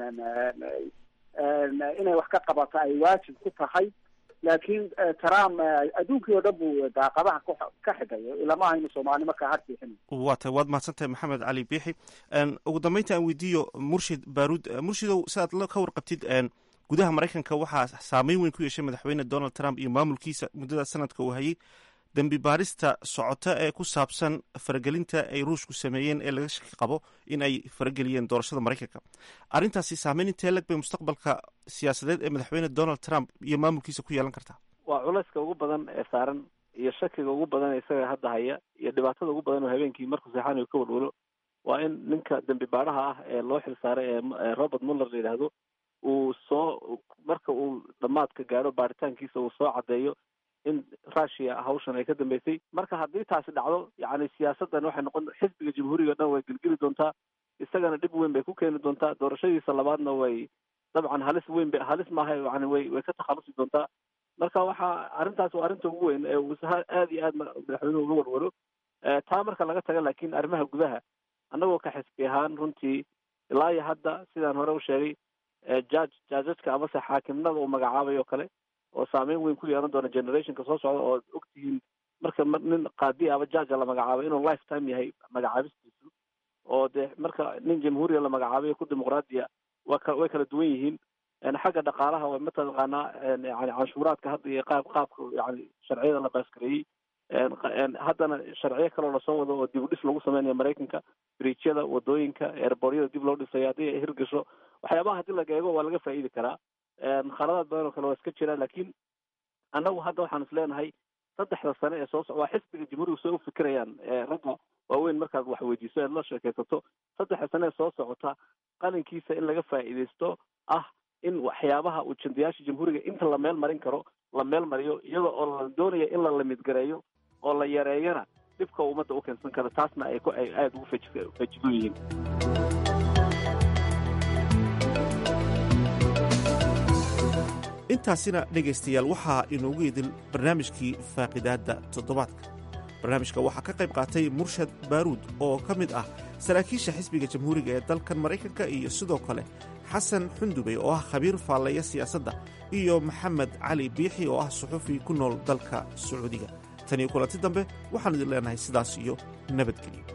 inay wax ka qabata ay waajib ku tahay. laakiin trump adduunkii oo dhan buu daaqadaha ka xidhay ilama haynu soomaali markaa har bixin. waa tahay waad mahadsantahay maxamed cali biixi. ugu dambeynta aan weydiiyo murshid baaruud. murshidow si aad ka warqabtid gudaha maraykanka waxaa saameyn weyn ku yeeshay madaxweyne donald trump iyo maamulkiisa muddada sanadka uu hayay dembi baarista socota ee ku saabsan faragelinta ay ruushku sameeyeen ee laga shaki qabo in ay farageliyeen doorashada maraykanka. arrintaasi saameyn intee leg bay mustaqbalka siyaasadeed ee madaxweyne donald trump iyo maamulkiisa ku yeelan kartaa? waa culayska ugu badan ee saaran iyo shakiga ugu badan ee isaga hadda haya iyo dhibaatada ugu badan oo habeenkii markuu seexanayo ka walwalo waa in ninka dembi baaraha ah ee loo xil saaray ee robert muller la yidhaahdo uu soo marka uu dhamaadka gaadho baaritaankiisa uu soo caddeeyo in russia hawshan ay ka dambeysay. marka haddii taasi dhacdo yani siyaasaddan waxay noqon xisbiga jamhuuriga o dhan way gelgeli doontaa, isagana dhib weyn bay ku keeni doontaa. doorashadiisa labaadna way dabcan halis weyn ba halis maaha yani way way ka takhalusi doontaa. marka waxaa arrintaas waa arrinta ugu weyn ee uu aad iyo aad madaxweynuhu uga walwalo. taa marka laga taga laakiin arrimaha gudaha annagoo ka xisbi ahaan runtii ilaa iyo hadda sidaan hore u sheegay judge judgeka amase xaakimnada uu magacaabayo o kale oo saameyn weyn ku yeelan doona generationka soo socda oo ogtihiin marka nin qaadi aba judge la magacaabay inuu lifetime yahay magacaabistiisu oo de marka nin jamhuuriya la magacaabayo ku dimuqraadiya waa ka way kala duwan yihiin. xagga dhaqaalaha waa mataqaanaa yani canshuuraadka hadda iyo qaab qaabka yani sharciyada la baaskareeyey haddana sharciyo kaloo lasoo wado oo dib u dhis lagu sameynaya maraykanka bridjyada wadooyinka airboryada dib loo dhisay haddii ay hirgasho waxyaabaha haddii la geego waa laga faa'iidi karaa. khaladaad badan oo kale waa iska jira laakiin annagu hadda waxaan is leenahay saddexda sane ee soo soc waa xisbiga jamhuuriga soo ufikirayaan ragga waaweyn markaad wax weydiiso eed la sheekaysato saddexda sane ee soo socota qalinkiisa in laga faa'iidaysto ah in waxyaabaha uu jandayaasha jamhuuriga inta la meel marin karo la meel mariyo iyada oo la doonaya in la lamidgareeyo oo la yareeyana dhibka ummadda u keensan kara taasna ay ay aada ugu feejigan yihiin. intaasina dhegaystayaal waxaa inoogu idil barnaamijkii faaqidaadda toddobaadka. barnaamijka waxaa ka qayb qaatay murshad baaruud oo ka mid ah saraakiisha xisbiga jamhuuriga ee dalkan maraykanka iyo sidoo kale xasan xundubey oo ah khabiir faalleeya siyaasadda iyo maxamed cali biixi oo ah suxufi ku nool dalka sacuudiga. tan iyo kulanti dambe waxaan idin leenahay sidaas iyo nabadgelyo.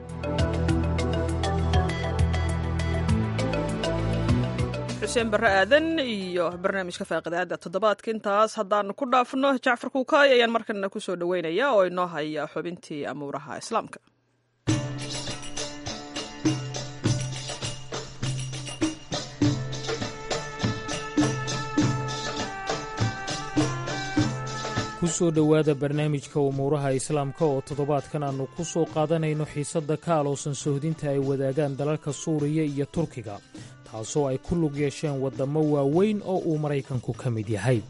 xuseen barre aadan iyo barnaamijka faaqidaadda toddobaadka intaas haddaanu ku dhaafno jacfar kuukaay ayaan markana ku soo dhoweynaya oo inoo haya xubintii amuuraha islaamka. ku soo dhowaada barnaamijka umuuraha islaamka oo toddobaadkan aannu ku soo qaadanayno xiisadda ka aloosan sohdinta ay wadaagaan dalalka suuriya iyo turkiga taasoo ay ku lug yeesheen waddammo waaweyn oo uu maraykanku ka mid yahay.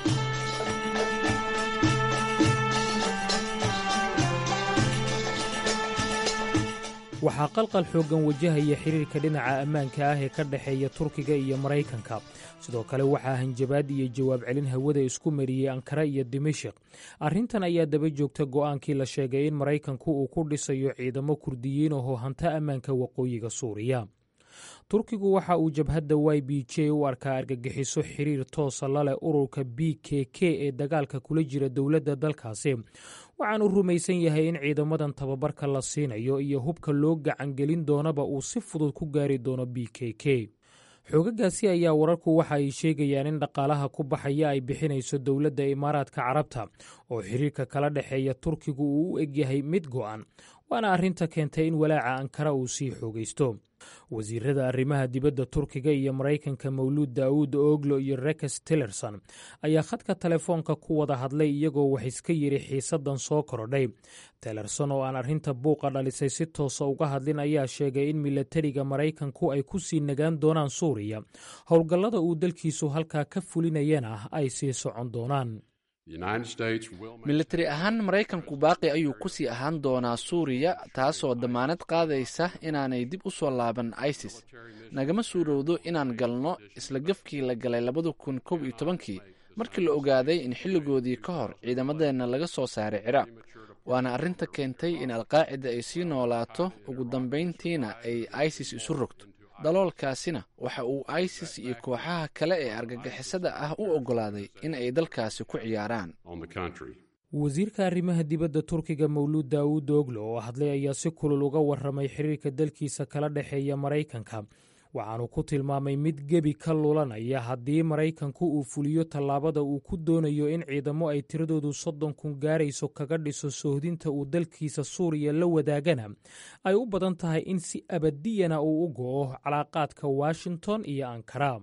waxaa qalqal xooggan wajahaya xiriirka dhinaca ammaanka ah ee ka dhexeeya turkiga iyo maraykanka. sidoo kale waxaa hanjabaad iyo jawaab celin hawada isku mariyey ankara iyo dimashik. arrintan ayaa daba joogta go'aankii la sheegay in maraykanku uu ku dhisayo ciidamo kurdiyiin oo hanta ammaanka waqooyiga suuriya. turkigu waxa uu jabhadda y b j u arkaa argagixiso xiriir toosa la leh ururka b k k ee dagaalka kula jira dowladda dalkaasi, waxaanu rumaysan yahay in ciidamadan tababarka la siinayo iyo hubka loo gacangelin doonaba uu si fudud ku gaari doono b k k. xoogaggaasi ayaa wararku waxa ay sheegayaan in dhaqaalaha ku baxaya ay bixinayso dowladda imaaraadka carabta oo xiriirka kala dhexeeya turkigu uu u egyahay mid go'an, waana arrinta keentay in walaaca ankara uu sii xoogaysto. wasiirada arrimaha dibadda turkiga iyo maraykanka mawluud daawuud oglo iyo rex tillerson ayaa khadka telefoonka ku wada hadlay iyagoo wax iska yidhi xiisaddan soo korodhay. tillerson oo aan arrinta buuqa dhalisay si toosa uga hadlin ayaa sheegay in milatariga maraykanku ay ku sii nagaan doonaan suuriya, howlgallada uu dalkiisu halkaa ka fulinayana ay sii socon doonaan. militari ahaan maraykanku baaqi ayuu ku sii ahaan doonaa suuriya, taasoo dammaanad qaadaysa inaanay dib u soo laaban isis. nagama suurowdo inaan galno isla gafkii la galay labada kun kow iyo tobankii markii la ogaaday in xilligoodii ka hor ciidamadeenna laga soo saaray ciraaq, waana arrinta keentay in alqaacida ay sii noolaato ugu dambayntiina ay isis isu rogto. daloolkaasina waxa uu isis iyo kooxaha kale ee argagixisada ah u oggolaaday in ay dalkaasi ku ciyaaraan. wasiirka arrimaha dibadda turkiga mawluud daawuud oglo oo hadlay ayaa si kulul uga warramay xiriirka dalkiisa kala dhexeeya maraykanka, waxaanu ku tilmaamay mid gebi ka lulanaya haddii maraykanku uu fuliyo tallaabada uu ku doonayo in ciidamo ay tiradoodu soddon kun gaarayso kaga dhiso sohdinta uu dalkiisa suuriya la wadaagana ay u badan tahay in si abadiyana uu u go'o calaaqaadka washington iyo ankara.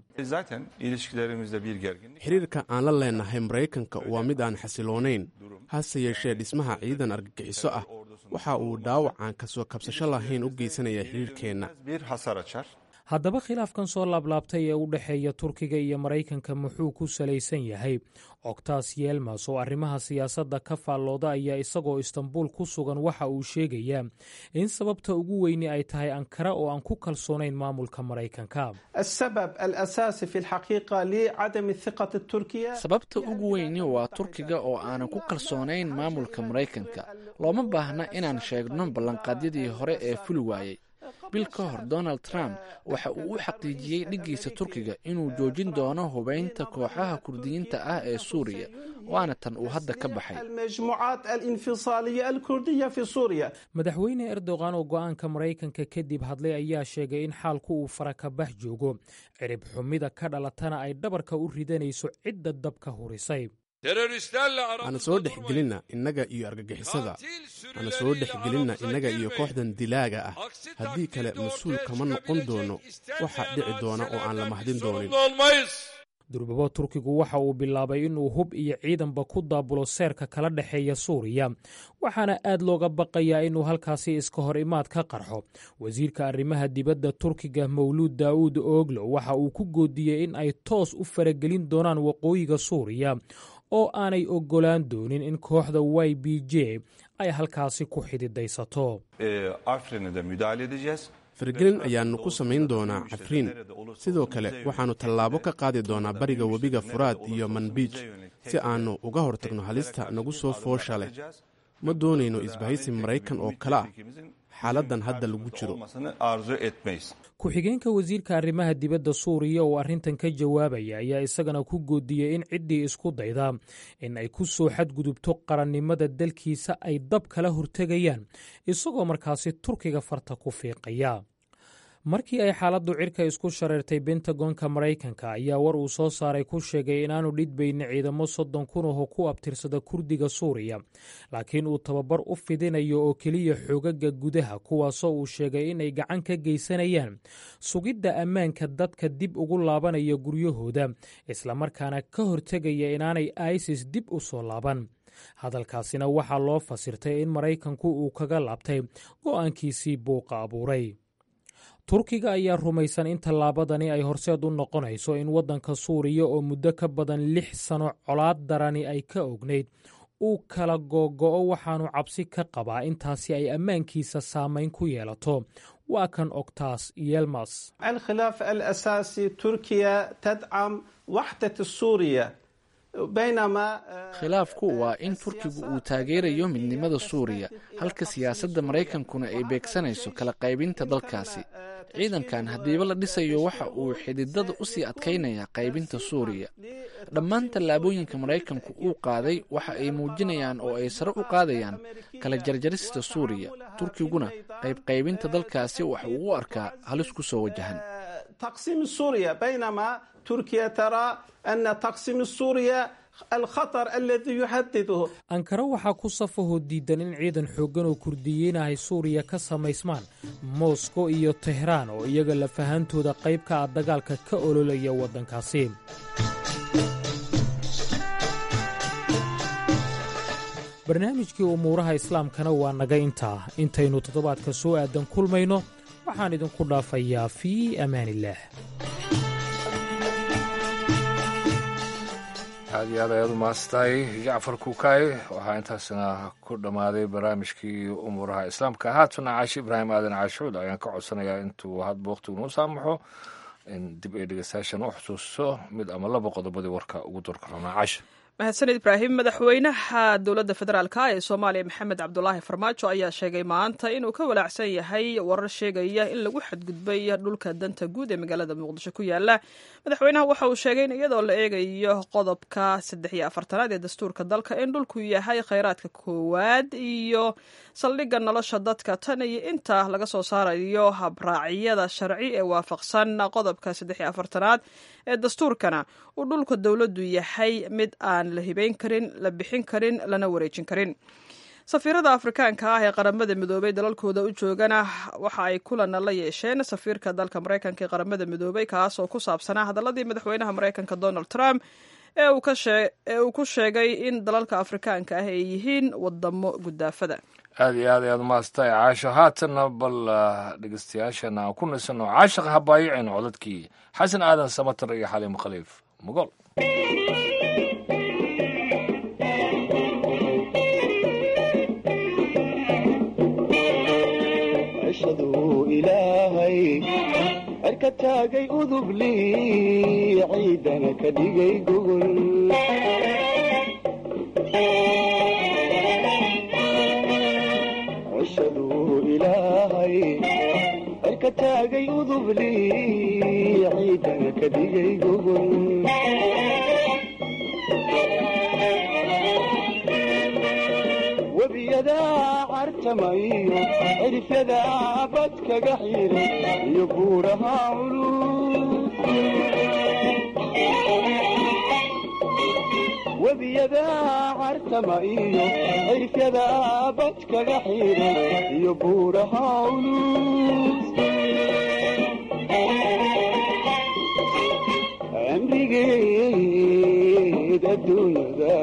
xiriirka aan la leenahay maraykanka waa mid aan xasiloonayn, hase yeeshee dhismaha ciidan argagixiso ah waxa uu dhaawac aan ka soo kabsasho lahayn u geysanaya xiriirkeenna. haddaba khilaafkan soo laablaabtay ee u dhexeeya turkiga iyo maraykanka muxuu ku salaysan yahay? octas yelmas oo arrimaha siyaasadda ka faallooda ayaa isagoo istanbuul ku sugan waxa uu sheegayaa in sababta ugu weyni ay tahay ankara oo aan ku kalsoonayn maamulka maraykanka. sababta ugu weyni waa turkiga oo aanan ku kalsoonayn maamulka maraykanka. looma baahna inaan sheegno ballanqaadyadii hore ee fuli waayey. bil ka hor donald trump waxa uu u xaqiijiyey dhiggiisa turkiga inuu joojin doono hubaynta kooxaha kurdiyiinta ah ee suuriya, waana tan uu hadda ka baxay. madaxweyne erdogan oo go'aanka maraykanka kadib hadlay ayaa sheegay in xaalku uu farakabax joogo, cirib xumida ka dhalatana ay dhabarka u ridanayso cidda dabka hurisay. hana soo dhex gelinna innaga iyo argagixisada, hana soo dhex gelinna innaga iyo kooxdan dilaaga ah. haddii kale mas-uul kama noqon doono waxa dhici doona oo aan la mahdin doonin. durbabo turkigu waxa uu bilaabay inuu hub iyo ciidanba ku daabulo seerka kala dhexeeya suuriya, waxaana aad looga baqayaa inuu halkaasi iska hor imaad ka qarxo. wasiirka arrimaha dibadda turkiga mawluud daawuud oglo waxa uu ku goodiyey in ay toos u faragelin doonaan waqooyiga suuriya oo aanay oggolaan doonin in kooxda y b j ay halkaasi ku xididaysato. faragelin ayaannu ku samayn doonaa cafriin. sidoo kale waxaannu tallaabo ka qaadi doonaa bariga webiga furaad iyo manbiij si aannu uga hortagno halista nagu soo foosha leh. ma doonayno isbahaysi maraykan oo kale ah xaaladdan hadda lagu jiro. ku-xigeenka wasiirka arrimaha dibadda suuriya oo arrintan ka jawaabaya ayaa isagana ku goodiyey in ciddii isku dayda in ay ku soo xadgudubto qarannimada dalkiisa ay dab kala hortegayaan, isagoo markaasi turkiga farta ku fiiqaya. markii ay xaaladdu cirka isku shareertay bentagonka maraykanka ayaa war uu soo saaray ku sheegay inaanu dhidbaynin ciidamo soddon kun oo ku abtirsada kurdiga suuriya, laakiin uu tababar u fidinayo oo keliya xoogaga gudaha, kuwaasoo uu sheegay inay gacan ka geysanayaan sugidda ammaanka dadka dib ugu laabanaya guryahooda, islamarkaana ka hortegaya inaanay isis dib u soo laaban. hadalkaasina waxaa loo fasirtay in maraykanku uu kaga laabtay go'aankiisii buuqa abuuray. turkiga ayaa rumaysan in tallaabadani ay horseed u noqonayso in waddanka suuriya oo muddo ka badan lix sano colaad darani ay ka ognayd uu kala googo'o waxaanu cabsi ka qabaa intaasi ay ammaankiisa saamayn ku yeelato. waa kan Oktaas Yilmaz. الخلاف الأساسي تركيا تدعم وحدة سوريا بينما khilaafku waa in turkigu uu taageerayo midnimada suuriya halka siyaasadda maraykankuna ay beegsanayso kala qaybinta dalkaasi. ciidankan haddiiba la dhisayo waxa uu xididada u sii adkaynayaa qaybinta suuriya. dhammaan tallaabooyinka maraykanku uu qaaday waxa ay muujinayaan oo ay sare u qaadayaan kala jarjarista suuriya. turkiguna qaybqaybinta dalkaasi waxa uu u arkaa halis ku soo wajahan. تقسيم سوريا بينما تركيا ترى أن تقسيم سوريا الخطر الذي يهدده. ankara waxaa ku safahoo diidan in ciidan xooggan oo kurdiyiin ahay suuriya ka samaysmaan moscow iyo tehraan oo iyaga lafahantooda qayb ka ah dagaalka ka ololaya waddankaasi. barnaamijkii umuuraha islaamkana waa naga intaa. intaynu toddobaadka soo aadan kulmayno waxaan idinku dhaafayaa fii amaanillaah. aad iyo aad ayaad u mahadsantahay jacfar kuukaay. waxaa intaasna ku dhammaaday barnaamijkii umuuraha islaamka. haatana caashi ibraahim aadan caashuud ayaan ka codsanayaa intuu hadba wakhtigu noo saamaxo in dib ay dhegeystayaashan u xusuusto mid ama laba qodobadii warka ugu doorka rabnaa. caashi mahadsanid ibraahim. madaxweynaha dowladda federaalk ee soomaaliya maxamed cabdulaahi farmaajo ayaa sheegay maanta inuu ka walaacsan yahay warar sheegaya in lagu xadgudbay dhulka danta guud ee magaalada muqdisho ku yaala. madaxweynaha waxa uu sheegay in iyadoo la eegayo qodobka saddex iyo afartanaad ee dastuurka dalka in dhulku yahay khayraadka koowaad iyo saldhigga nolosha dadka tan iyo inta laga soo saarayo habraacyada sharci ee waafaqsan qodobka saddex iyo afartanaad ee dastuurkana uu dhulka dowladdu yahay mid aan la hibayn karin, la bixin karin, lana wareejin karin. safiirada afrikaanka ah ee qaramada midoobay dalalkooda u joogana waxa ay kulan la yeesheen safiirka dalka maraykanka ee qaramada midoobay kaas oo ku saabsanaa hadaladii madaxweynaha maraykanka Donald Trump ee uu ku sheegay in dalalka afrikaanka ah ay yihiin wadamo gudaafada. aad iyo aad ayaad umahadsantahay caasho. haatanna bal dhegeystayaashana aan ku naysano caashaqa habaayiceen codadkii xasan aadan samatar iyo xaliimo khaliif mugol. ilaahay cirka taagay udubli ciidana ka dhigay gogol cishaduu ilaahay cirka taagay udubli ciidana ka dhigay gogol webiyadaa cartamayo cirifyadaa bad kaga xiray iyo buuraha culus webiyadaa cartamayo cirifyadaa bad kaga xiray iyo buuraha culus cimrigeed adduunyada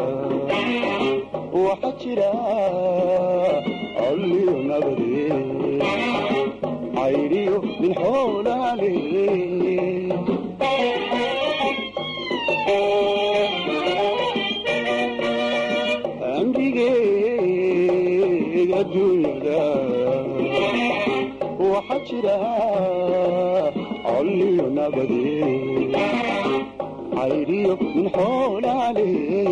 waxa jira alliyo nabade cayriyo min xoolaale amrigeed adduunyada waxa jira alliyo nabade cayriyo min xoolaale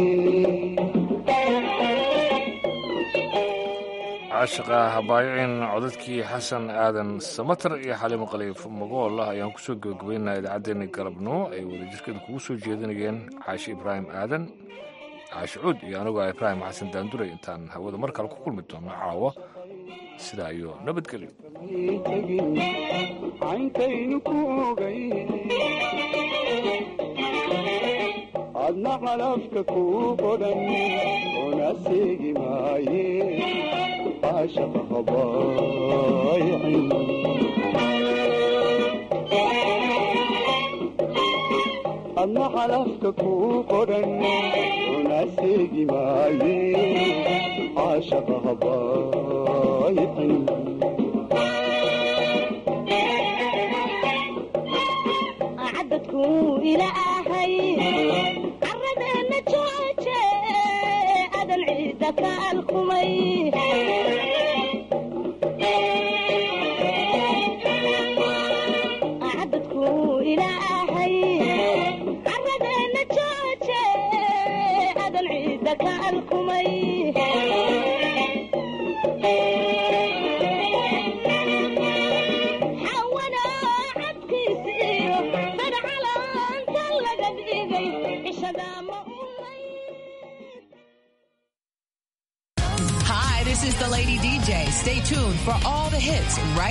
caashaqa habaayicin codadkii xasan aadan samatar iyo xaliimo khaliif magool ah ayaan kusoo gebagabaynaa idaacaddeenna galabnimo ay wadajirkeeda kugu soo jeedinayeen caashi ibraahim aadan caashi cuud iyo anigoo ibraahim xasan daanduray intaan hawada mar kale ku kulmi doono caawa sidaa iyo nabadgelyo caynkaynu ku ogay adna calafka kuu qodhan una seegi maaye عاشق هبايعين أنا حلفك كوقرن وناسيجي معي عاشق هبايعين J. Stay tuned for all the hits right